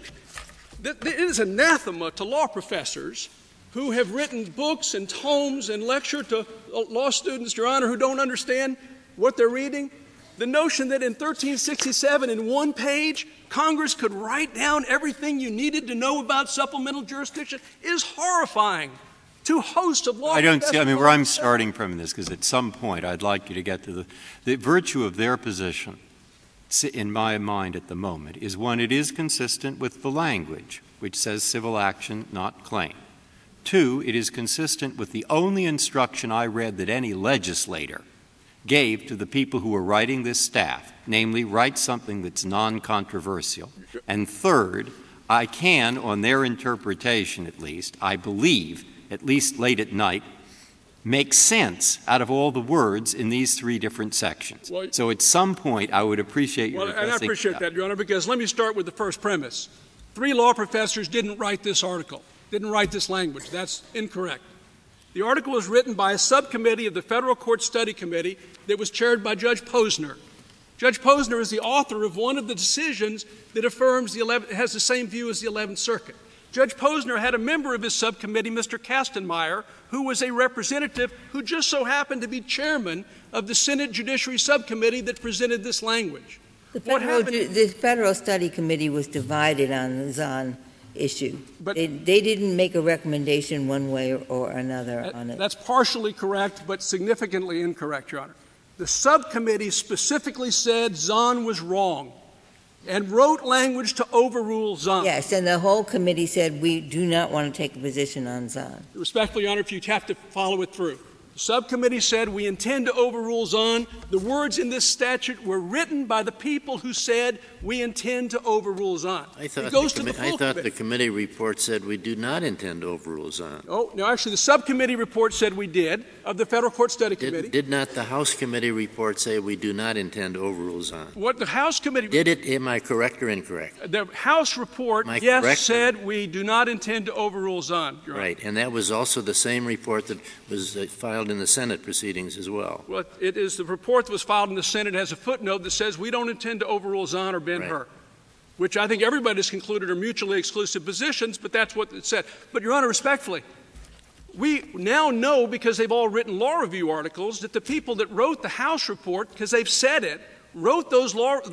it is anathema to law professors who have written books and tomes and lectured to law students, Your Honor, who don't understand what they're reading. The notion that in 1367, in one page, Congress could write down everything you needed to know about supplemental jurisdiction is horrifying to hosts of law. I don't see, where I'm starting from this, because at some point I'd like you to get to the virtue of their position, in my mind at the moment, is one, it is consistent with the language, which says civil action, not claim. Two, it is consistent with the only instruction I read that any legislator gave to the people who were writing this staff, namely, write something that's non-controversial. And third, I can, on their interpretation at least, I believe, at least late at night, make sense out of all the words in these three different sections. Well, so at some point, I would appreciate your and I appreciate that, Your Honor, because let me start with the first premise. 3 law professors didn't write this article, didn't write this language. That's incorrect. The article was written by a subcommittee of the Federal Court Study Committee that was chaired by Judge Posner. Judge Posner is the author of one of the decisions that affirms has the same view as the 11th Circuit. Judge Posner had a member of his subcommittee, Mr. Kastenmeier, who was a representative who just so happened to be chairman of the Senate Judiciary Subcommittee that presented this language. The Federal Study Committee was divided on the Zahn issue. But they didn't make a recommendation one way or another on it. That's partially correct, but significantly incorrect, Your Honor. The subcommittee specifically said Zahn was wrong and wrote language to overrule Zahn. Yes, and the whole committee said we do not want to take a position on Zahn. Respectfully, Your Honor, if you have to follow it through. The subcommittee said we intend to overrule Zahn. The words in this statute were written by the people who said we intend to overrule Zahn. I thought the committee report said we do not intend to overrule Zahn. Oh, no, actually, the subcommittee report said we did, of the Federal Court Study Committee. Did not the House committee report say we do not intend to overrule Zahn? What the House committee... Did it? Am I correct or incorrect? The House report, yes, said we do not intend to overrule Zahn, Your Honor. Right, and that was also the same report that was filed in the Senate proceedings as well. Well, it is the report that was filed in the Senate has a footnote that says we don't intend to overrule Zahn or Ben-Hur, which I think everybody has concluded are mutually exclusive positions, but that's what it said. But, Your Honor, respectfully, we now know, because they've all written law review articles, that the people that wrote the House report, because they've said it, wrote those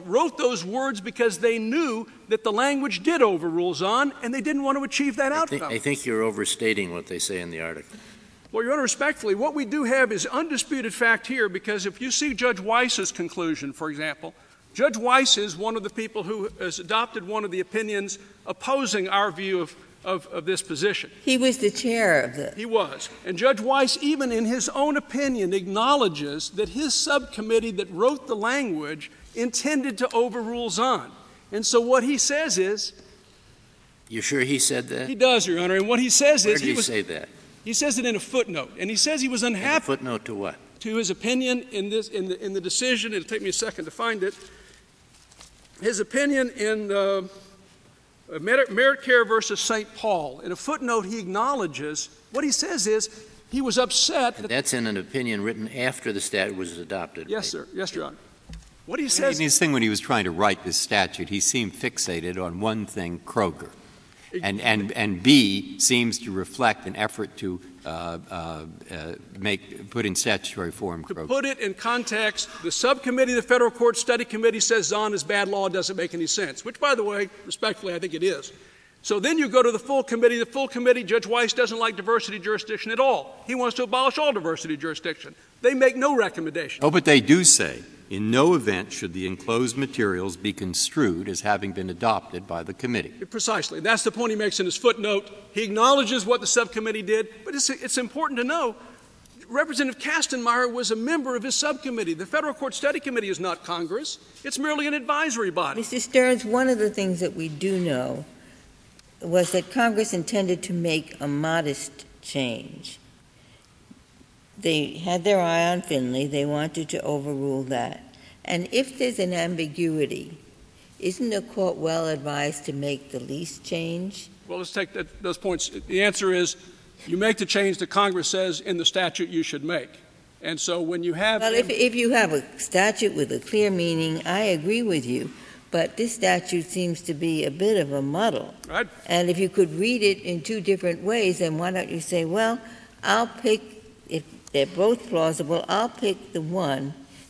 words because they knew that the language did overrule Zahn, and they didn't want to achieve that outcome. I think you're overstating what they say in the article. Well, Your Honor, respectfully, what we do have is undisputed fact here, because if you see Judge Weiss's conclusion, for example, Judge Weiss is one of the people who has adopted one of the opinions opposing our view of this position. He was the chair of the... He was. And Judge Weiss, even in his own opinion, acknowledges that his subcommittee that wrote the language intended to overrule Zahn. And so what he says is... You sure he said that? He does, Your Honor. And what he says is... Where did he say that? He says it in a footnote. And he says he was unhappy... In a footnote to what? To his opinion in the decision. It'll take me a second to find it. His opinion in Merit Care versus St. Paul. In a footnote, he acknowledges, what he says is, he was upset. And that's in an opinion written after the statute was adopted. Yes, sir. Yes, Your Honor. What he says... In his thing when he was trying to write this statute, he seemed fixated on one thing, Kroger. And B seems to reflect an effort to put in statutory form Kroger. To put it in context, the subcommittee of the Federal Court Study Committee says Zahn is bad law, doesn't make any sense, which, by the way, respectfully, I think it is. So then you go to the full committee. The full committee, Judge Weiss doesn't like diversity jurisdiction at all. He wants to abolish all diversity jurisdiction. They make no recommendation. Oh, but they do say, in no event should the enclosed materials be construed as having been adopted by the committee. Precisely. That's the point he makes in his footnote. He acknowledges what the subcommittee did, but it's important to know Representative Kastenmeier was a member of his subcommittee. The Federal Court Study Committee is not Congress. It's merely an advisory body. Mr. Stearns, one of the things that we do know was that Congress intended to make a modest change. They had their eye on Finley. They wanted to overrule that. And if there's an ambiguity, isn't the court well advised to make the least change? Well, let's take those points. The answer is you make the change that Congress says in the statute you should make. And so when you have... Well, if you have a statute with a clear meaning, I agree with you. But this statute seems to be a bit of a muddle. Right. And if you could read it in two different ways, then why don't you say, well, I'll pick, if they're both plausible, I'll pick the one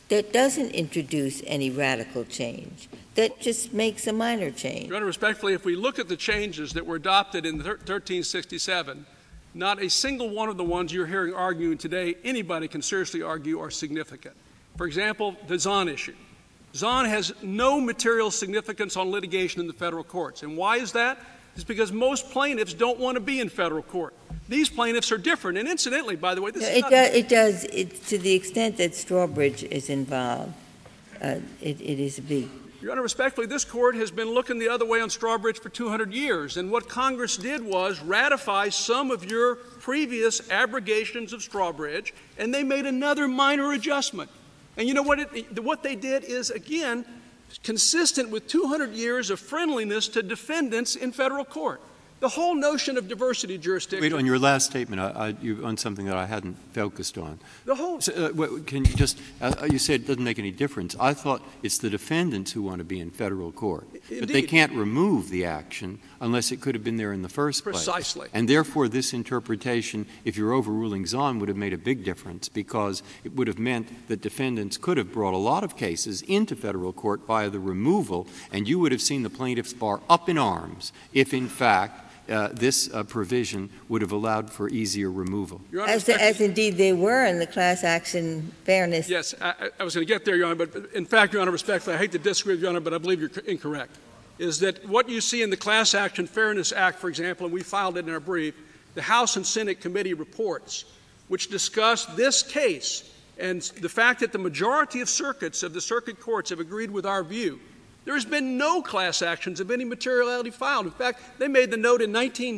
that doesn't introduce any radical change, that just makes a minor change. Your Honor, respectfully, if we look at the changes that were adopted in 1367, not a single one of the ones you're hearing arguing today, anybody can seriously argue are significant. For example, the Zahn issue. Zahn has no material significance on litigation in the federal courts. And why is that? It's because most plaintiffs don't want to be in federal court. These plaintiffs are different. And incidentally, by the way, it does. To the extent that Strawbridge is involved, it is a big. Your Honor, respectfully, this Court has been looking the other way on Strawbridge for 200 years. And what Congress did was ratify some of your previous abrogations of Strawbridge, and they made another minor adjustment. And you know what they did is, again, consistent with 200 years of friendliness to defendants in federal court. The whole notion of diversity jurisdiction. Wait, on your last statement, on something that I hadn't focused on. The whole. Can you just? You said it doesn't make any difference. I thought it's the defendants who want to be in federal court, Indeed. But they can't remove the action unless it could have been there in the first place. Precisely. And therefore, this interpretation, if you're overruling Zahn, would have made a big difference because it would have meant that defendants could have brought a lot of cases into federal court via the removal, and you would have seen the plaintiffs bar up in arms if, in fact, this provision would have allowed for easier removal. As indeed they were in the Class Action Fairness. Yes, I was going to get there, Your Honor, but in fact, Your Honor, respectfully, I hate to disagree with Your Honor, but I believe you're incorrect, is that what you see in the Class Action Fairness Act, for example, and we filed it in our brief, the House and Senate committee reports, which discuss this case and the fact that the majority of circuits of the circuit courts have agreed with our view. There has been no class actions of any materiality filed. In fact, they made the note in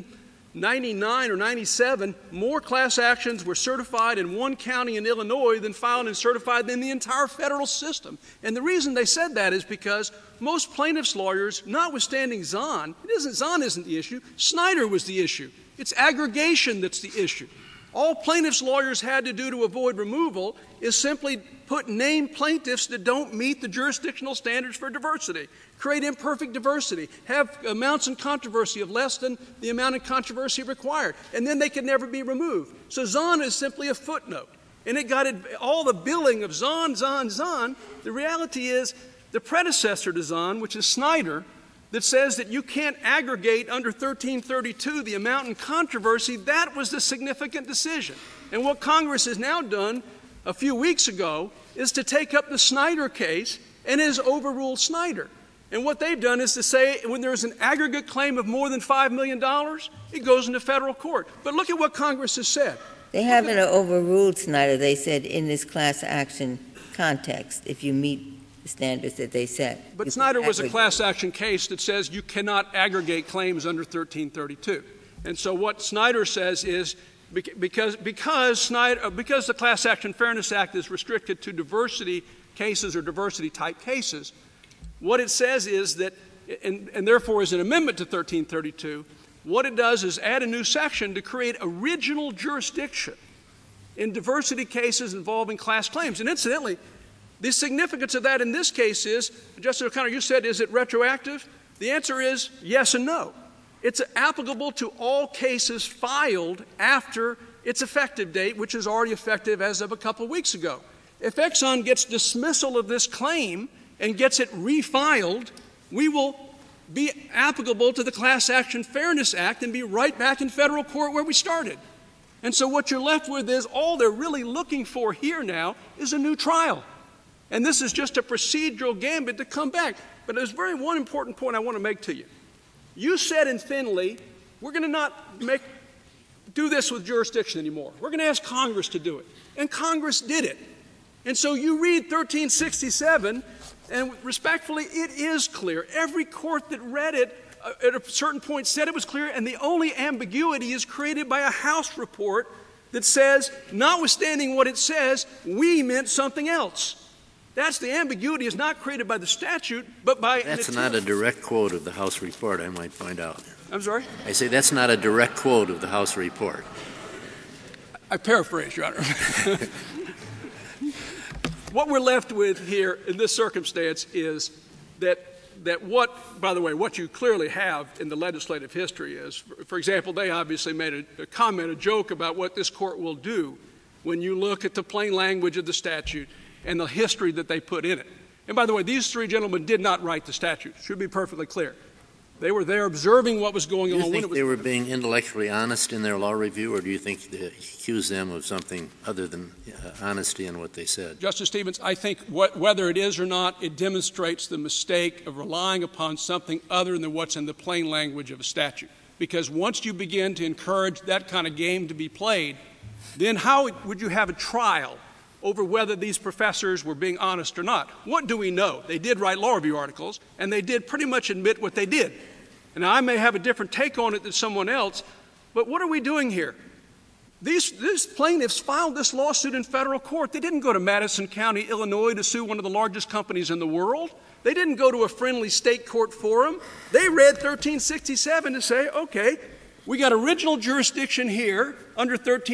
1999 or 97, more class actions were certified in one county in Illinois than filed and certified in the entire federal system. And the reason they said that is because most plaintiffs' lawyers, notwithstanding Zahn isn't the issue, Snyder was the issue. It's aggregation that's the issue. All plaintiffs' lawyers had to do to avoid removal is simply put named plaintiffs that don't meet the jurisdictional standards for diversity, create imperfect diversity, have amounts in controversy of less than the amount of controversy required, and then they could never be removed. So Zahn is simply a footnote. And it got all the billing of Zahn. The reality is the predecessor to Zahn, which is Snyder, that says that you can't aggregate under 1332 the amount in controversy, that was the significant decision. And what Congress has now done a few weeks ago is to take up the Snyder case and has overruled Snyder. And what they've done is to say when there's an aggregate claim of more than $5 million, it goes into federal court. But look at what Congress has said. They haven't overruled Snyder. They said in this class action context, if you meet the standards that they set. But Snyder was a class action case that says you cannot aggregate claims under 1332. And so what Snyder says is because the Class Action Fairness Act is restricted to diversity cases or diversity-type cases, what it says is that, and therefore is an amendment to 1332, what it does is add a new section to create original jurisdiction in diversity cases involving class claims. And incidentally, the significance of that in this case is, Justice O'Connor, you said, is it retroactive? The answer is yes and no. It's applicable to all cases filed after its effective date, which is already effective as of a couple of weeks ago. If Exxon gets dismissal of this claim and gets it refiled, we will be applicable to the Class Action Fairness Act and be right back in federal court where we started. And so what you're left with is all they're really looking for here now is a new trial. And this is just a procedural gambit to come back. But there's one important point I want to make to you. You said in Finley, we're going to not do this with jurisdiction anymore. We're going to ask Congress to do it. And Congress did it. And so you read 1367, and respectfully, it is clear. Every court that read it at a certain point said it was clear, and the only ambiguity is created by a House report that says, notwithstanding what it says, we meant something else. That's the ambiguity is not created by the statute, but by That's not a direct quote of the House report, I might find out. I'm sorry? I say that's not a direct quote of the House report. I paraphrase, Your Honor. What we're left with here in this circumstance is that what, by the way, what you clearly have in the legislative history is, for example, they obviously made a comment, a joke about what this court will do when you look at the plain language of the statute and the history that they put in it. And by the way, these three gentlemen did not write the statute. Should be perfectly clear. They were there observing what was going on. Do you when think they were being intellectually honest in their law review, or do you think they accuse them of something other than honesty in what they said? Justice Stevens, I think whether it is or not, it demonstrates the mistake of relying upon something other than what's in the plain language of a statute. Because once you begin to encourage that kind of game to be played, then how would you have a trial over whether these professors were being honest or not? What do we know? They did write law review articles, and they did pretty much admit what they did. And I may have a different take on it than someone else, but what are we doing here? These plaintiffs filed this lawsuit in federal court. They didn't go to Madison County, Illinois, to sue one of the largest companies in the world. They didn't go to a friendly state court forum. They read 1367 to say, okay, we got original jurisdiction here under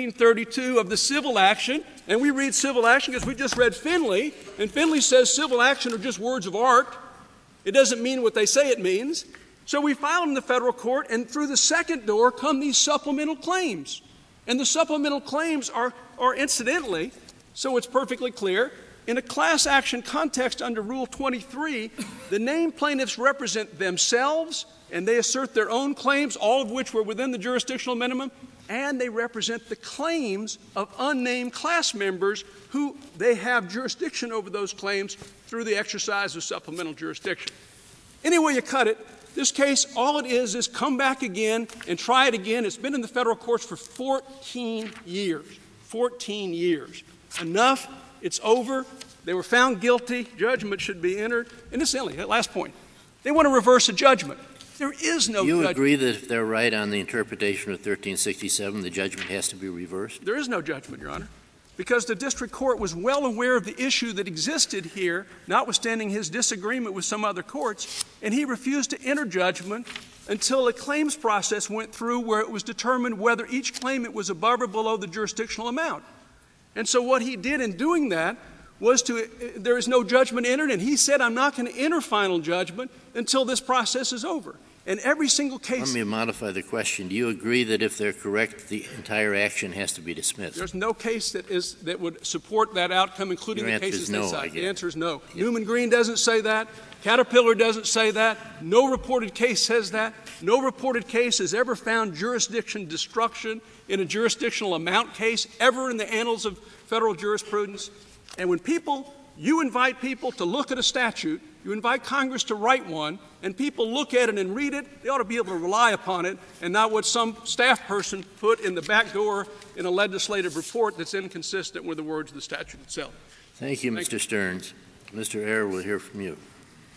1332 of the civil action, and we read civil action because we just read Finley, and Finley says civil action are just words of art. It doesn't mean what they say it means. So we filed in the federal court, and through the second door come these supplemental claims. And the supplemental claims are incidentally, so it's perfectly clear, in a class action context under Rule 23, the named plaintiffs represent themselves, and they assert their own claims, all of which were within the jurisdictional minimum, and they represent the claims of unnamed class members who they have jurisdiction over those claims through the exercise of supplemental jurisdiction. Any way you cut it, this case, all it is come back again and try it again. It's been in the federal courts for 14 years. 14 years. Enough. It's over. They were found guilty. Judgment should be entered. And incidentally, that last point, they want to reverse a judgment. There is no judgment. You agree that if they're right on the interpretation of 1367, the judgment has to be reversed? There is no judgment, Your Honor, because the district court was well aware of the issue that existed here, notwithstanding his disagreement with some other courts, and he refused to enter judgment until a claims process went through where it was determined whether each claimant was above or below the jurisdictional amount. And so what he did in doing that was there is no judgment entered, and he said, I'm not going to enter final judgment until this process is over. And every single case— Let me modify the question. Do you agree that if they're correct, the entire action has to be dismissed? There's no case that would support that outcome, including the cases they cite. The answer is no. Yeah. Newman Green doesn't say that. Caterpillar doesn't say that. No reported case says that. No reported case has ever found jurisdiction destruction in a jurisdictional amount case ever in the annals of federal jurisprudence. And when you invite people to look at a statute, you invite Congress to write one, and people look at it and read it, they ought to be able to rely upon it and not what some staff person put in the back door in a legislative report that's inconsistent with the words of the statute itself. Thank you, Mr. Stearns. Mr. Eyre, we'll hear from you.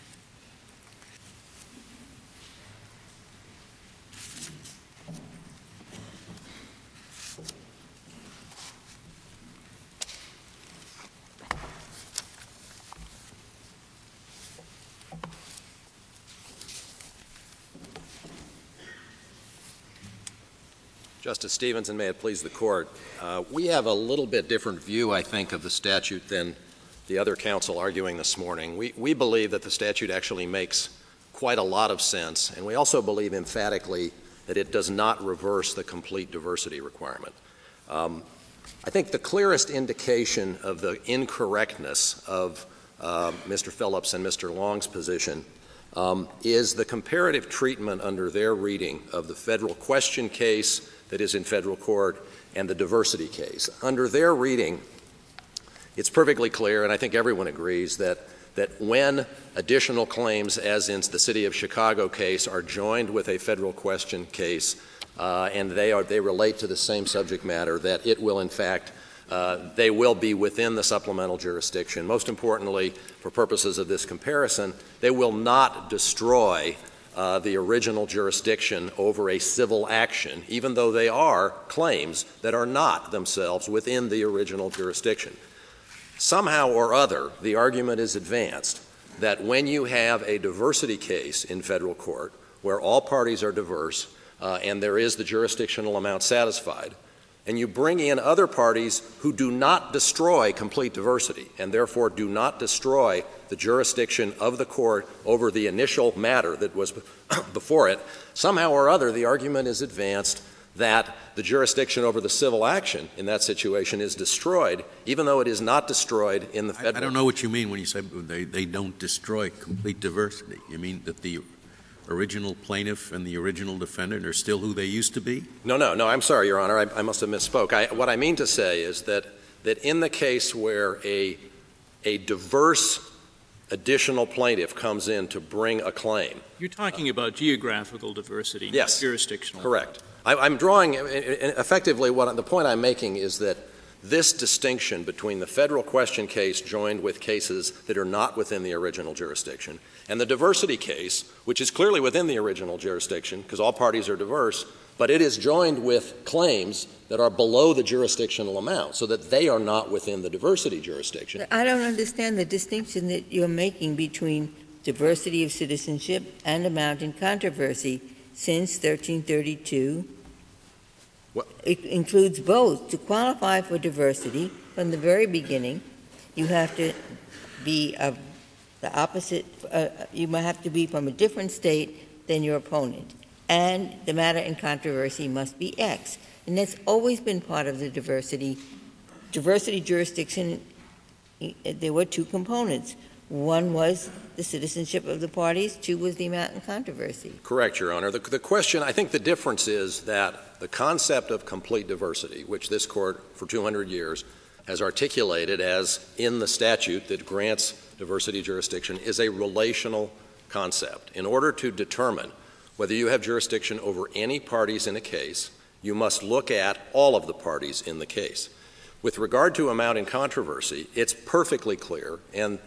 Justice Stevens, and may it please the Court, we have a little bit different view, I think, of the statute than the other counsel arguing this morning. We believe that the statute actually makes quite a lot of sense, and we also believe emphatically that it does not reverse the complete diversity requirement. I think the clearest indication of the incorrectness of Mr. Phillips and Mr. Long's position is the comparative treatment under their reading of the federal question case that is in federal court and the diversity case. Under their reading, it's perfectly clear, and I think everyone agrees, that when additional claims, as in the City of Chicago case, are joined with a federal question case and they relate to the same subject matter, that it will, in fact, they will be within the supplemental jurisdiction. Most importantly, for purposes of this comparison, they will not destroy the original jurisdiction over a civil action, even though they are claims that are not themselves within the original jurisdiction. Somehow or other, the argument is advanced that when you have a diversity case in federal court where all parties are diverse and there is the jurisdictional amount satisfied, and you bring in other parties who do not destroy complete diversity and therefore do not destroy the jurisdiction of the court over the initial matter that was before it, somehow or other the argument is advanced that the jurisdiction over the civil action in that situation is destroyed, even though it is not destroyed in the federal. I don't know what you mean when you say they don't destroy complete diversity. You mean that the original plaintiff and the original defendant are still who they used to be? No, I'm sorry, Your Honor. I must have misspoke. What I mean to say is that in the case where a diverse additional plaintiff comes in to bring a claim. You're talking about geographical diversity, yes, not jurisdictional. Correct. I'm drawing, effectively, the point I'm making is that this distinction between the federal question case joined with cases that are not within the original jurisdiction and the diversity case, which is clearly within the original jurisdiction because all parties are diverse, but it is joined with claims that are below the jurisdictional amount so that they are not within the diversity jurisdiction. I don't understand the distinction that you're making between diversity of citizenship and amount in controversy since 1332. It includes both. To qualify for diversity from the very beginning, you have to be of the opposite, you might have to be from a different state than your opponent. And the matter in controversy must be X. And that's always been part of the diversity jurisdiction. There were two components. One was the citizenship of the parties. Two was the amount in controversy. Correct, Your Honor. The question, I think the difference is that the concept of complete diversity, which this Court for 200 years has articulated as in the statute that grants diversity jurisdiction, is a relational concept. In order to determine whether you have jurisdiction over any parties in a case, you must look at all of the parties in the case. With regard to amount in controversy, it's perfectly clear, and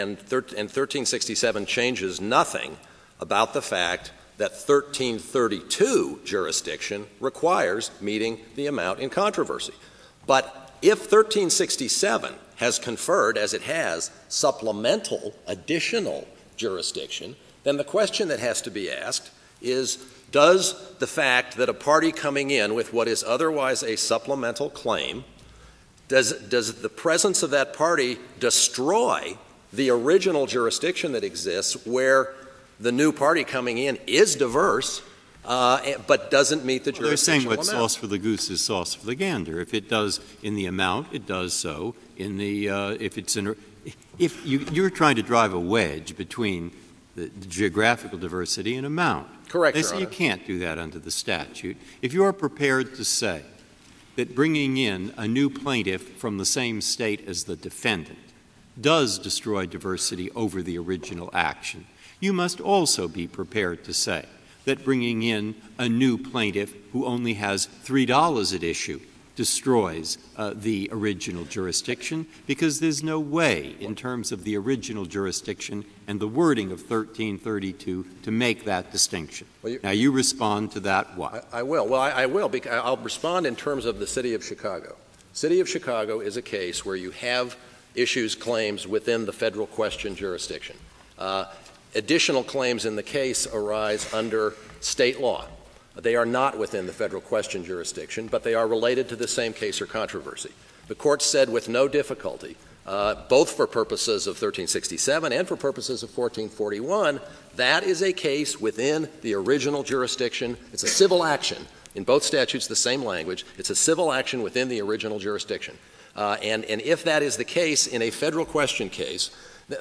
1367 changes nothing about the fact that 1332 jurisdiction requires meeting the amount in controversy. But if 1367 has conferred, as it has, supplemental, additional jurisdiction, then the question that has to be asked is, does the fact that a party coming in with what is otherwise a supplemental claim, does the presence of that party destroy the original jurisdiction that exists where the new party coming in is diverse but doesn't meet the jurisdictional They're saying what amount? Sauce for the goose is sauce for the gander. If it does in the amount, it does so in the if it's in. If you're trying to drive a wedge between the geographical diversity and amount. Correct, They Your say Honor. you can't do that under the statute. If you are prepared to say that bringing in a new plaintiff from the same state as the defendant does destroy diversity over the original action, you must also be prepared to say that bringing in a new plaintiff who only has $3 at issue destroys the original jurisdiction, because there's no way in terms of the original jurisdiction and the wording of 1332 to make that distinction. Now, you respond to that what? I will. Well, I will. I'll respond in terms of the City of Chicago. City of Chicago is a case where you have issues, claims within the federal question jurisdiction. Additional claims in the case arise under state law. They are not within the federal question jurisdiction, but they are related to the same case or controversy. The Court said with no difficulty, both for purposes of 1367 and for purposes of 1441, that is a case within the original jurisdiction. It's a civil action. In both statutes, the same language. It's a civil action within the original jurisdiction. And if that is the case in a federal question case,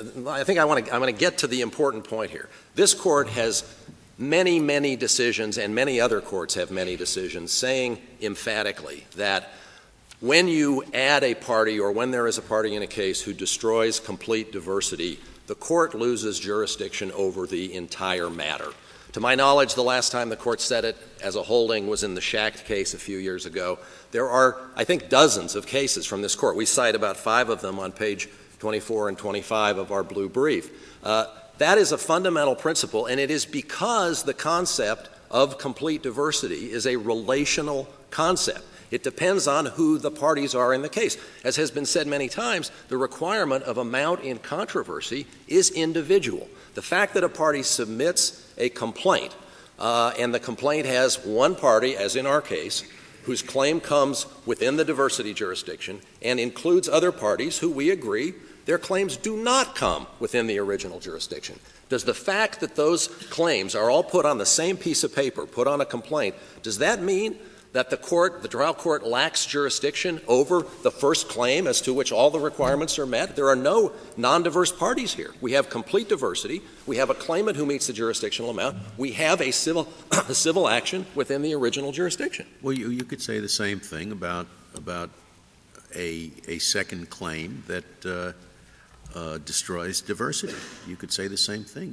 I think I'm going to get to the important point here. This Court has many, many decisions, and many other courts have many decisions, saying emphatically that when you add a party or when there is a party in a case who destroys complete diversity, the Court loses jurisdiction over the entire matter. To my knowledge, the last time the Court said it as a holding was in the Schacht case a few years ago. There are, I think, dozens of cases from this Court. We cite about 5 of them on page 24 and 25 of our blue brief. That is a fundamental principle, and it is because the concept of complete diversity is a relational concept. It depends on who the parties are in the case. As has been said many times, the requirement of amount in controversy is individual. The fact that a party submits a complaint, and the complaint has one party, as in our case, whose claim comes within the diversity jurisdiction and includes other parties who we agree their claims do not come within the original jurisdiction. Does the fact that those claims are all put on the same piece of paper, put on a complaint, does that mean that the trial court lacks jurisdiction over the first claim as to which all the requirements are met. There are no non-diverse parties here. We have complete diversity. We have a claimant who meets the jurisdictional amount. We have a civil action within the original jurisdiction. Well, you could say the same thing about a second claim that destroys diversity. You could say the same thing.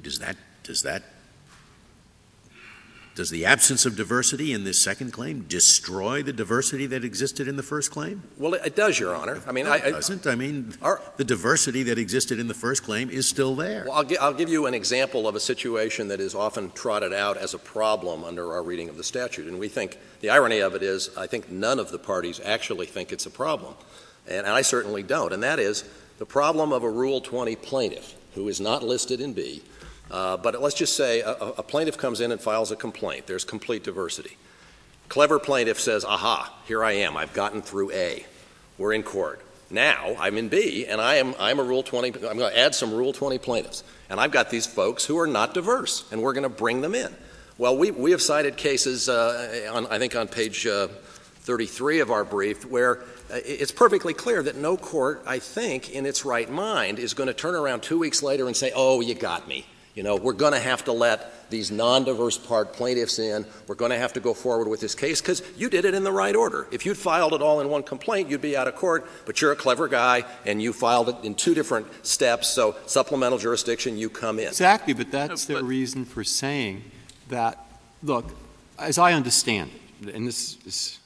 Does the absence of diversity in this second claim destroy the diversity that existed in the first claim? Well, it does, Your Honor. I mean, no, it doesn't. I mean, the diversity that existed in the first claim is still there. Well, I'll give you an example of a situation that is often trotted out as a problem under our reading of the statute. And we think the irony of it is I think none of the parties actually think it's a problem. And I certainly don't. And that is the problem of a Rule 20 plaintiff who is not listed in B. But let's just say a plaintiff comes in and files a complaint. There's complete diversity. Clever plaintiff says, aha, here I am. I've gotten through A. We're in court. Now I'm in B, and I'm a Rule 20. I'm going to add some Rule 20 plaintiffs. And I've got these folks who are not diverse, and we're going to bring them in. Well, we have cited cases, I think on page 33 of our brief, where it's perfectly clear that no court, I think, in its right mind, is going to turn around 2 weeks later and say, oh, you got me. You know, we're going to have to let these non-diverse part plaintiffs in. We're going to have to go forward with this case because you did it in the right order. If you'd filed it all in one complaint, you'd be out of court, but you're a clever guy and you filed it in two different steps, so supplemental jurisdiction, you come in. Exactly, but that's the reason for saying that, look, as I understand it, and this is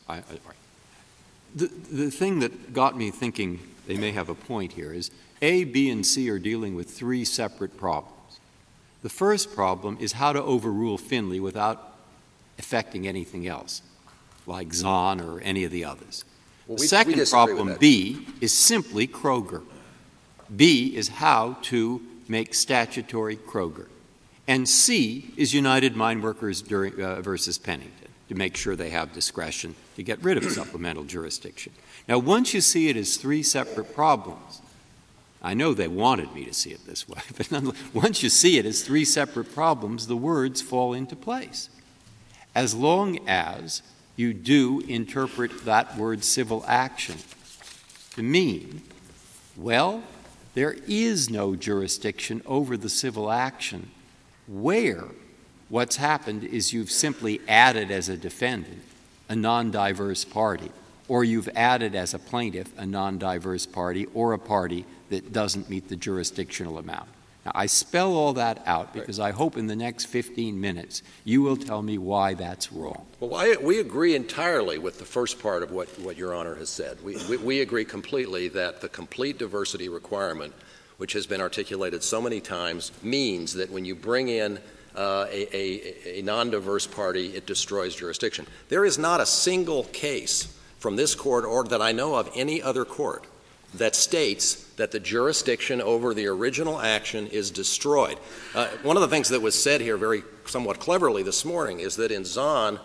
the thing that got me thinking they may have a point here is A, B, and C are dealing with three separate problems. The first problem is how to overrule Finley without affecting anything else, like Zahn or any of the others. Well, the second problem, B, is simply Kroger. B is how to make statutory Kroger. And C is United Mine Workers versus Pennington, to make sure they have discretion to get rid of supplemental jurisdiction. Now, once you see it as three separate problems, I know they wanted me to see it this way, but once you see it as three separate problems, the words fall into place. As long as you do interpret that word civil action to mean, well, there is no jurisdiction over the civil action where what's happened is you've simply added as a defendant a non-diverse party, or you've added as a plaintiff a non-diverse party or a party that doesn't meet the jurisdictional amount. Now, I spell all that out because I hope in the next 15 minutes you will tell me why that's wrong. Well, we agree entirely with the first part of what Your Honor has said. We agree completely that the complete diversity requirement, which has been articulated so many times, means that when you bring in a non-diverse party, it destroys jurisdiction. There is not a single case from this court or that I know of any other court that states that the jurisdiction over the original action is destroyed. One of the things that was said here very somewhat cleverly this morning is that in Zahn,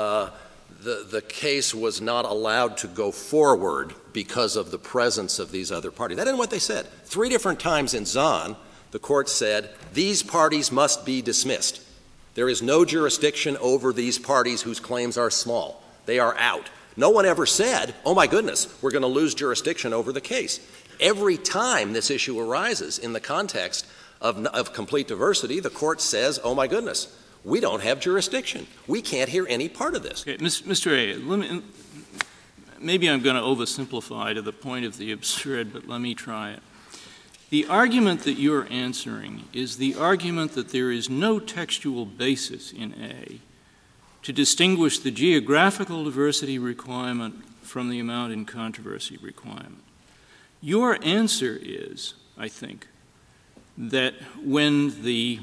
the case was not allowed to go forward because of the presence of these other parties. That isn't what they said. 3 different times in Zahn, the court said, these parties must be dismissed. There is no jurisdiction over these parties whose claims are small. They are out. No one ever said, oh my goodness, we're going to lose jurisdiction over the case. Every time this issue arises in the context of complete diversity, the court says, oh my goodness, we don't have jurisdiction. We can't hear any part of this. Okay, Mr. A., maybe I'm going to oversimplify to the point of the absurd, but let me try it. The argument that you're answering is the argument that there is no textual basis in A to distinguish the geographical diversity requirement from the amount in controversy requirement. Your answer is, I think, that when the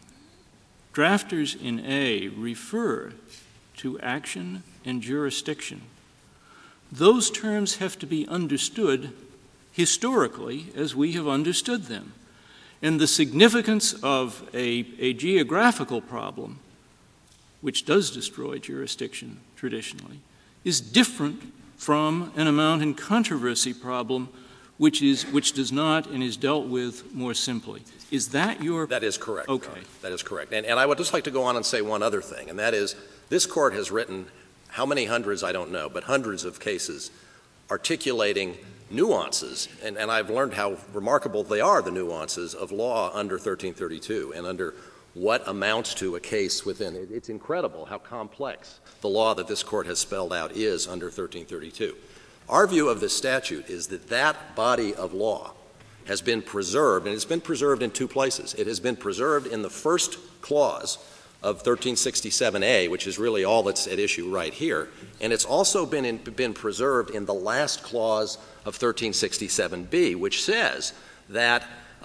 drafters in A refer to action and jurisdiction, those terms have to be understood historically as we have understood them. And the significance of a geographical problem, which does destroy jurisdiction traditionally, is different from an amount in controversy problem which does not and is dealt with more simply. Is that your... That is correct. Okay. That is correct. And I would just like to go on and say one other thing, and that is this Court has written how many hundreds, I don't know, but hundreds of cases articulating nuances, and I've learned how remarkable they are, the nuances of law under 1332 and under what amounts to a case within it. It's incredible how complex the law that this Court has spelled out is under 1332. Our view of this statute is that that body of law has been preserved, and it's been preserved in two places. It has been preserved in the first clause of 1367A, which is really all that's at issue right here, and it's also been preserved in the last clause of 1367B, which says that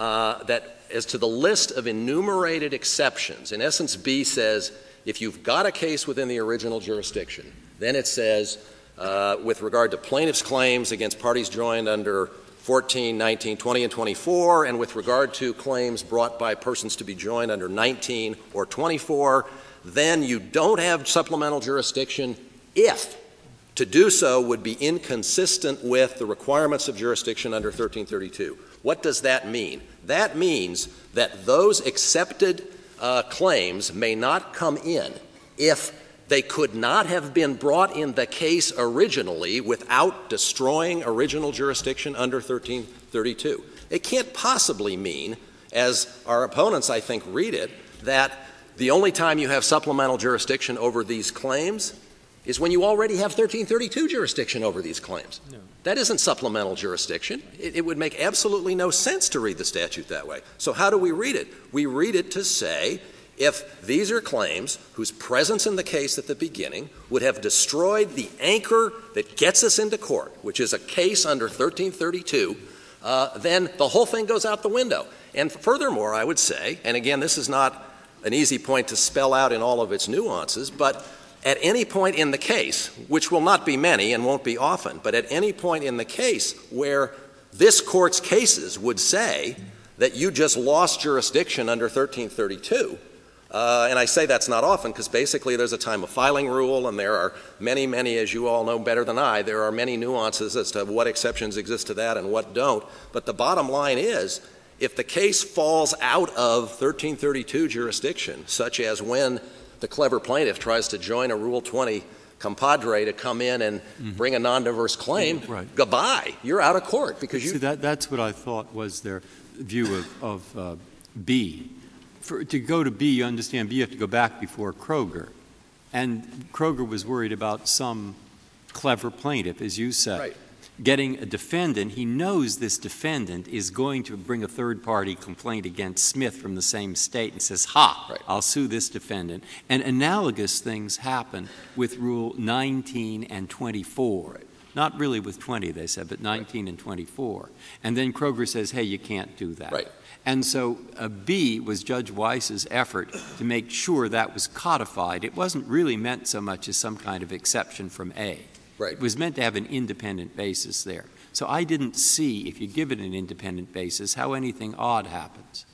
as to the list of enumerated exceptions, in essence, B says if you've got a case within the original jurisdiction, then it says with regard to plaintiff's claims against parties joined under 14, 19, 20, and 24, and with regard to claims brought by persons to be joined under 19 or 24, then you don't have supplemental jurisdiction if to do so would be inconsistent with the requirements of jurisdiction under 1332. What does that mean? That means that those accepted claims may not come in if they could not have been brought in the case originally without destroying original jurisdiction under 1332. It can't possibly mean, as our opponents, I think, read it, that the only time you have supplemental jurisdiction over these claims is when you already have 1332 jurisdiction over these claims. No. That isn't supplemental jurisdiction. It would make absolutely no sense to read the statute that way. So how do we read it? We read it to say if these are claims whose presence in the case at the beginning would have destroyed the anchor that gets us into court, which is a case under 1332, then the whole thing goes out the window. And furthermore, I would say, and again, this is not an easy point to spell out in all of its nuances, but at any point in the case, which will not be many and won't be often, but at any point in the case where this Court's cases would say that you just lost jurisdiction under 1332, and I say that's not often because basically there's a time of filing rule and there are many, as you all know better than I, there are many nuances as to what exceptions exist to that and what don't. But the bottom line is if the case falls out of 1332 jurisdiction, such as when the clever plaintiff tries to join a Rule 20 compadre to come in and bring a non-diverse claim, goodbye, you're out of court. Because See, that's what I thought was their view of B. To go to B, you understand, B, you have to go back before Kroger. And Kroger was worried about some clever plaintiff, as you said, getting a defendant. He knows this defendant is going to bring a third-party complaint against Smith from the same state and says, I'll sue this defendant. And analogous things happen with Rule 19 and 24. Not really with 20, they said, but 19 and 24. And then Kroger says, hey, you can't do that. And so B was Judge Weiss's effort to make sure that was codified. It wasn't really meant so much as some kind of exception from A. It was meant to have an independent basis there. So I didn't see, if you give it an independent basis, how anything odd happens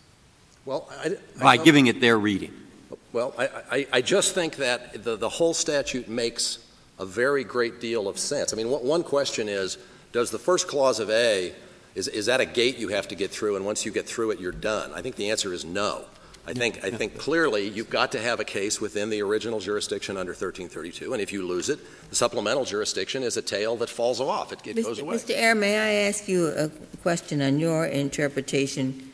by giving it their reading. Well, I just think that the whole statute makes a very great deal of sense. I mean, one question is, does the first clause of A, is that a gate you have to get through, and once you get through it, you're done? I think the answer is no. I think clearly you've got to have a case within the original jurisdiction under 1332, and if you lose it, the supplemental jurisdiction is a tail that falls off. It goes away. Mr. Ayer, may I ask you a question on your interpretation?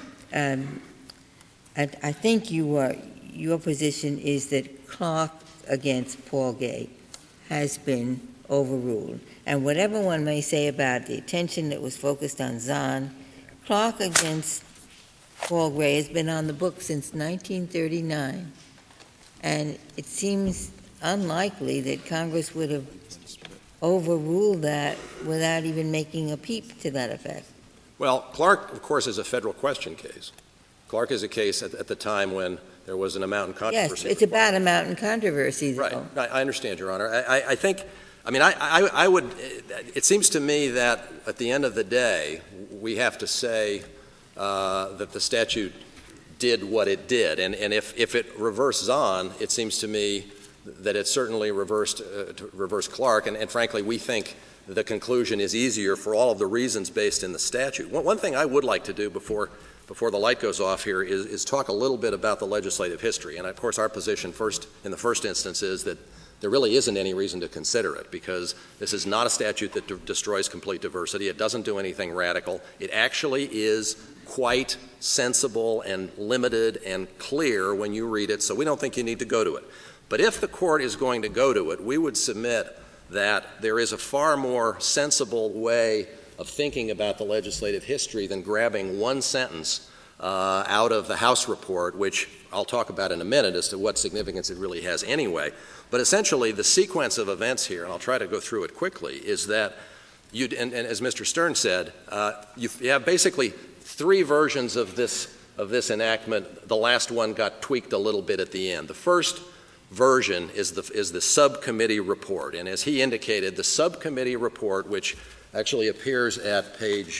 I think your position is that Clark against Paul Gay has been overruled. And whatever one may say about the attention that was focused on Zahn, Clark against Paul Gray has been on the book since 1939. And it seems unlikely that Congress would have overruled that without even making a peep to that effect. Well, Clark, of course, is a federal question case. Clark is a case at the time when there was an amount in controversy. Yes, it's about a mountain controversy, though. Right. I understand, Your Honor. I think, I would, it seems to me that at the end of the day, we have to say that the statute did what it did. And if it reversed Zahn, it seems to me that it certainly reversed Clark. And frankly, we think the conclusion is easier for all of the reasons based in the statute. One thing I would like to do before the light goes off here is talk a little bit about the legislative history. And of course, our position in the first instance is that there really isn't any reason to consider it, because this is not a statute that destroys complete diversity. It doesn't do anything radical. It actually is quite sensible and limited and clear when you read it, so we don't think you need to go to it. But if the court is going to go to it, we would submit that there is a far more sensible way of thinking about the legislative history than grabbing one sentence out of the House report, which I'll talk about in a minute as to what significance it really has anyway. But essentially, the sequence of events here, and I'll try to go through it quickly, is that and as Mr. Stern said, you have basically three versions of this enactment. The last one got tweaked a little bit at the end. The first version is the subcommittee report, and as he indicated, the subcommittee report, which actually appears at page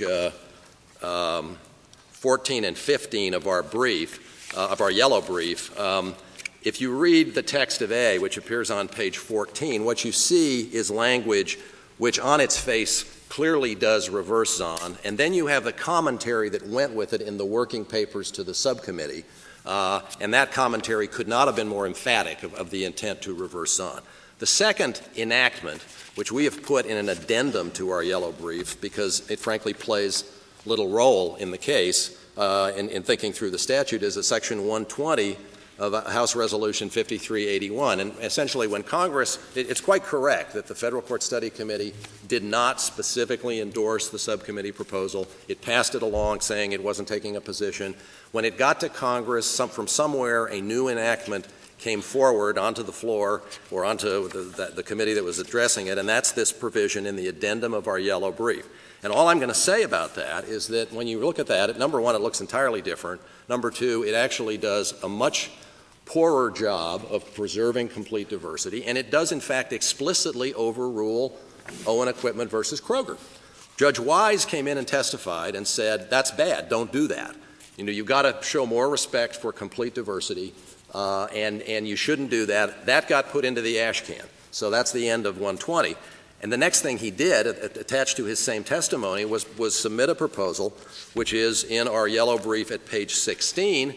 14 and 15 of our brief, of our yellow brief. If you read the text of A, which appears on page 14, what you see is language which on its face clearly does reverse Zahn, and then you have the commentary that went with it in the working papers to the subcommittee, and that commentary could not have been more emphatic of the intent to reverse Zahn. The second enactment, which we have put in an addendum to our yellow brief because it frankly plays little role in the case in thinking through the statute, is a Section 120 of House Resolution 5381. And essentially when Congress, it's quite correct that the Federal Court Study Committee did not specifically endorse the subcommittee proposal. It passed it along saying it wasn't taking a position. When it got to Congress, from somewhere a new enactment came forward onto the floor or onto the committee that was addressing it, and that's this provision in the addendum of our yellow brief. And all I'm going to say about that is that when you look at that, number one, it looks entirely different. Number two, it actually does a much poorer job of preserving complete diversity, and it does in fact explicitly overrule Owen Equipment versus Kroger. Judge Wise came in and testified and said, that's bad, don't do that. You've got to show more respect for complete diversity, and you shouldn't do that. That got put into the ash can. So that's the end of 120. And the next thing he did, attached to his same testimony, was submit a proposal, which is in our yellow brief at page 16,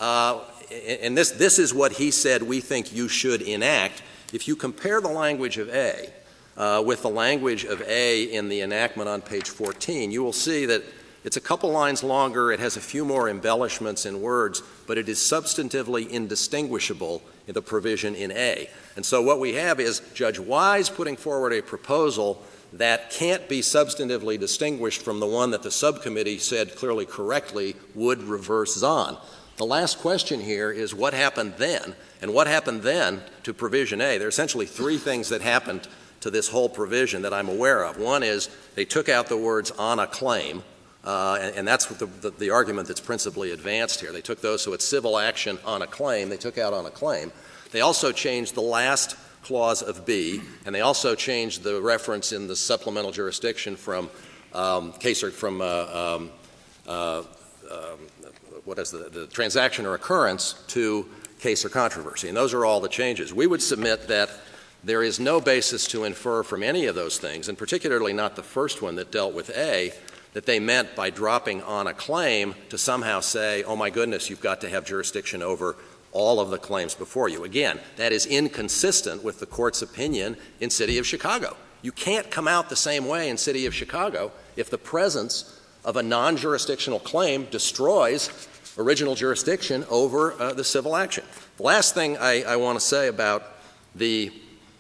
and this is what he said we think you should enact. If you compare the language of A with the language of A in the enactment on page 14, you will see that it's a couple lines longer, it has a few more embellishments in words, but it is substantively indistinguishable in the provision in A. And so what we have is Judge Wise putting forward a proposal that can't be substantively distinguished from the one that the subcommittee said clearly correctly would reverse Zahn. The last question here is what happened then, and what happened then to provision A. There are essentially three things that happened to this whole provision that I'm aware of. One is they took out the words on a claim, and that's the argument that's principally advanced here. They took those, so it's civil action on a claim. They took out on a claim. They also changed the last clause of B, and they also changed the reference in the supplemental jurisdiction from case or from what is the transaction or occurrence to case or controversy. And those are all the changes. We would submit that there is no basis to infer from any of those things, and particularly not the first one that dealt with A, that they meant by dropping on a claim to somehow say, oh my goodness, you've got to have jurisdiction over all of the claims before you. Again, that is inconsistent with the Court's opinion in City of Chicago. You can't come out the same way in City of Chicago if the presence of a non-jurisdictional claim destroys original jurisdiction over the civil action. The last thing I want to say about the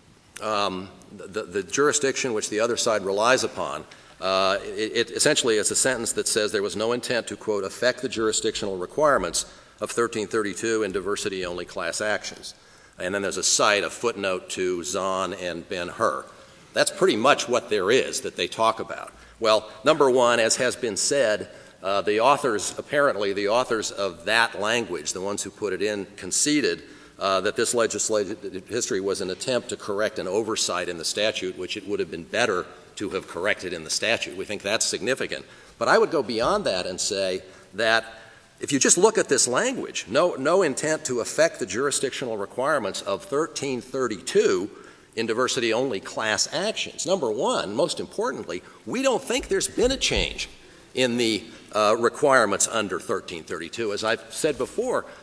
jurisdiction which the other side relies upon, it essentially is a sentence that says there was no intent to, quote, affect the jurisdictional requirements of 1332 in diversity-only class actions. And then there's a cite, a footnote to Zahn and Ben-Hur. That's pretty much what there is that they talk about. Well, number one, as has been said, the authors of that language, the ones who put it in, conceded that this legislative history was an attempt to correct an oversight in the statute, which it would have been better to have corrected in the statute. We think that's significant. But I would go beyond that and say that if you just look at this language, no intent to affect the jurisdictional requirements of 1332 in diversity-only class actions. Number one, most importantly, we don't think there's been a change in the requirements under 1332. As I've said before,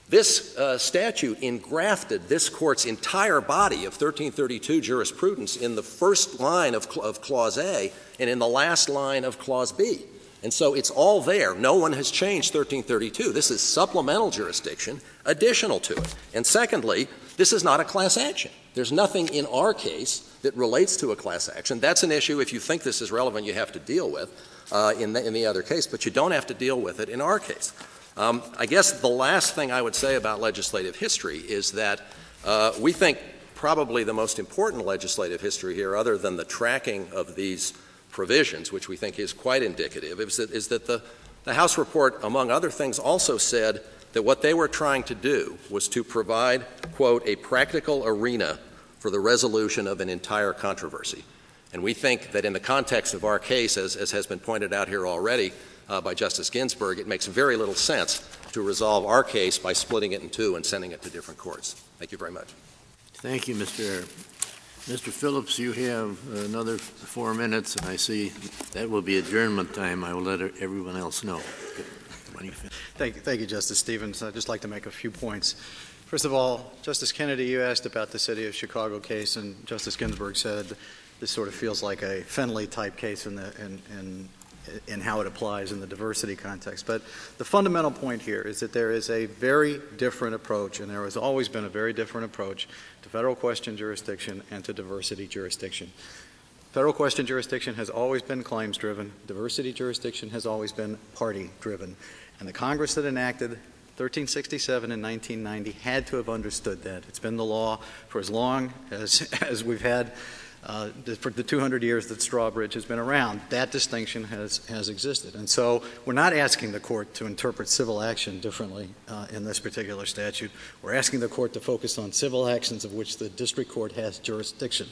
This statute engrafted this Court's entire body of 1332 jurisprudence in the first line of Clause A and in the last line of Clause B. And so it's all there. No one has changed 1332. This is supplemental jurisdiction additional to it. And secondly, this is not a class action. There's nothing in our case that relates to a class action. That's an issue, if you think this is relevant, you have to deal with in the other case, but you don't have to deal with it in our case. I guess the last thing I would say about legislative history is that we think probably the most important legislative history here, other than the tracking of these provisions, which we think is quite indicative, is that the House report, among other things, also said that what they were trying to do was to provide, quote, a practical arena for the resolution of an entire controversy. And we think that in the context of our case, as has been pointed out here already by Justice Ginsburg, it makes very little sense to resolve our case by splitting it in two and sending it to different courts. Thank you very much. Thank you, Mr. Ayer. Mr. Phillips, you have another 4 minutes, and I see that will be adjournment time. I will let everyone else know. Thank you, Justice Stevens. I'd just like to make a few points. First of all, Justice Kennedy, you asked about the City of Chicago case, and Justice Ginsburg said this sort of feels like a Finley-type case in how it applies in the diversity context. But the fundamental point here is that there is a very different approach, and there has always been a very different approach to federal question jurisdiction and to diversity jurisdiction. Federal question jurisdiction has always been claims-driven. Diversity jurisdiction has always been party-driven. And the Congress that enacted 1367 in 1990 had to have understood that. It's been the law for as long as we've had for the 200 years that Strawbridge has been around. That distinction has existed. And so we're not asking the Court to interpret civil action differently in this particular statute. We're asking the Court to focus on civil actions of which the district court has jurisdiction.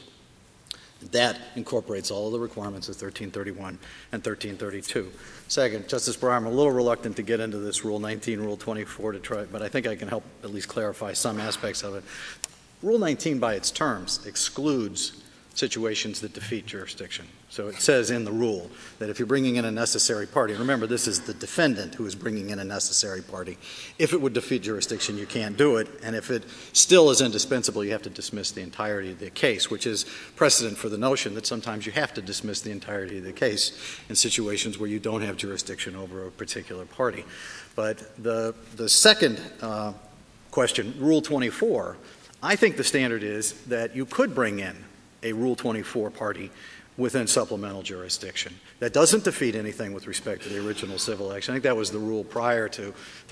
That incorporates all of the requirements of 1331 and 1332. Second, Justice Breyer, I'm a little reluctant to get into this Rule 19, Rule 24 to try, but I think I can help at least clarify some aspects of it. Rule 19 by its terms excludes situations that defeat jurisdiction. So it says in the rule that if you're bringing in a necessary party, and remember this is the defendant who is bringing in a necessary party, if it would defeat jurisdiction you can't do it, and if it still is indispensable you have to dismiss the entirety of the case, which is precedent for the notion that sometimes you have to dismiss the entirety of the case in situations where you don't have jurisdiction over a particular party. But the second question, Rule 24, I think the standard is that you could bring in a Rule 24 party within supplemental jurisdiction. That doesn't defeat anything with respect to the original civil action. I think that was the rule prior to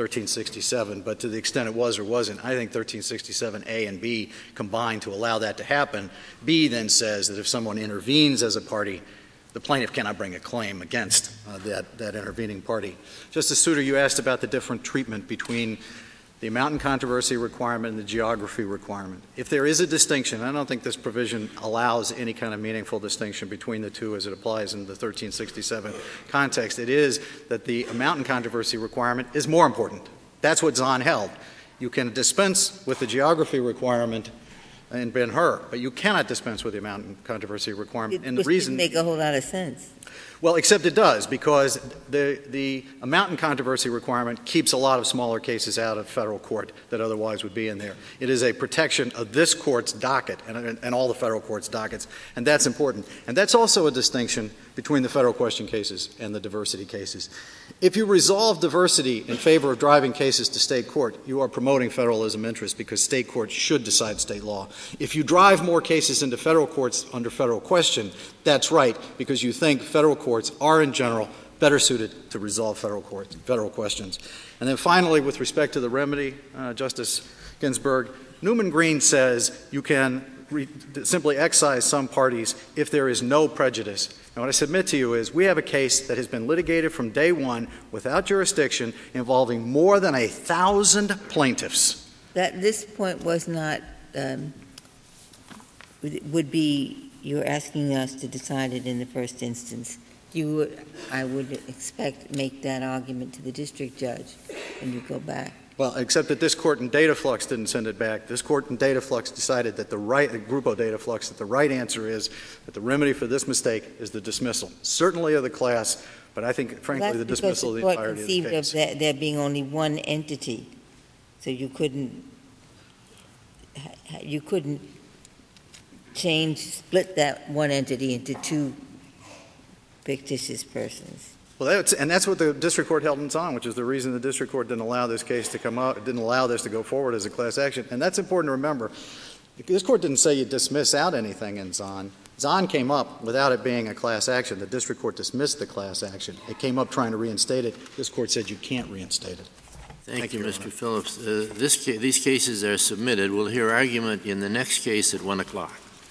1367, but to the extent it was or wasn't, I think 1367A and B combine to allow that to happen. B then says that if someone intervenes as a party, the plaintiff cannot bring a claim against that intervening party. Justice Souter, you asked about the different treatment between the amount and controversy requirement and the geography requirement. If there is a distinction, I don't think this provision allows any kind of meaningful distinction between the two as it applies in the 1367 context. It is that the amount and controversy requirement is more important. That's what Zahn held. You can dispense with the geography requirement in Ben-Hur, but you cannot dispense with the amount and controversy requirement. And the reason doesn't make a whole lot of sense. Well, except it does, because the amount and controversy requirement keeps a lot of smaller cases out of federal court that otherwise would be in there. It is a protection of this court's docket and all the federal court's dockets, and that's important. And that's also a distinction between the federal question cases and the diversity cases. If you resolve diversity in favor of driving cases to state court, you are promoting federalism interests because state courts should decide state law. If you drive more cases into federal courts under federal question, that's right, because you think federal courts are in general better suited to resolve federal questions. And then finally, with respect to the remedy, Justice Ginsburg, Newman Green says you can simply excise some parties if there is no prejudice. And what I submit to you is we have a case that has been litigated from day one without jurisdiction involving more than 1,000 plaintiffs. That this point was not, would be, you're asking us to decide it in the first instance. You would, I would expect, make that argument to the district judge when you go back. Well, except that this court in Dataflux didn't send it back. This court in Dataflux decided that Grupo Dataflux, that the right answer is that the remedy for this mistake is the dismissal. Certainly of the class, but I think, frankly, the dismissal of the entirety of the case. That's because the court conceived of there being only one entity So you couldn't split that one entity into two fictitious persons. Well, that's what the district court held in Zahn, which is the reason the district court didn't allow this case to come out, didn't allow this to go forward as a class action. And that's important to remember. This court didn't say you dismiss out anything in Zahn. Zahn came up without it being a class action. The district court dismissed the class action. It came up trying to reinstate it. This court said you can't reinstate it. Thank you, Mr. Phillips. These cases are submitted. We'll hear argument in the next case at 1 o'clock.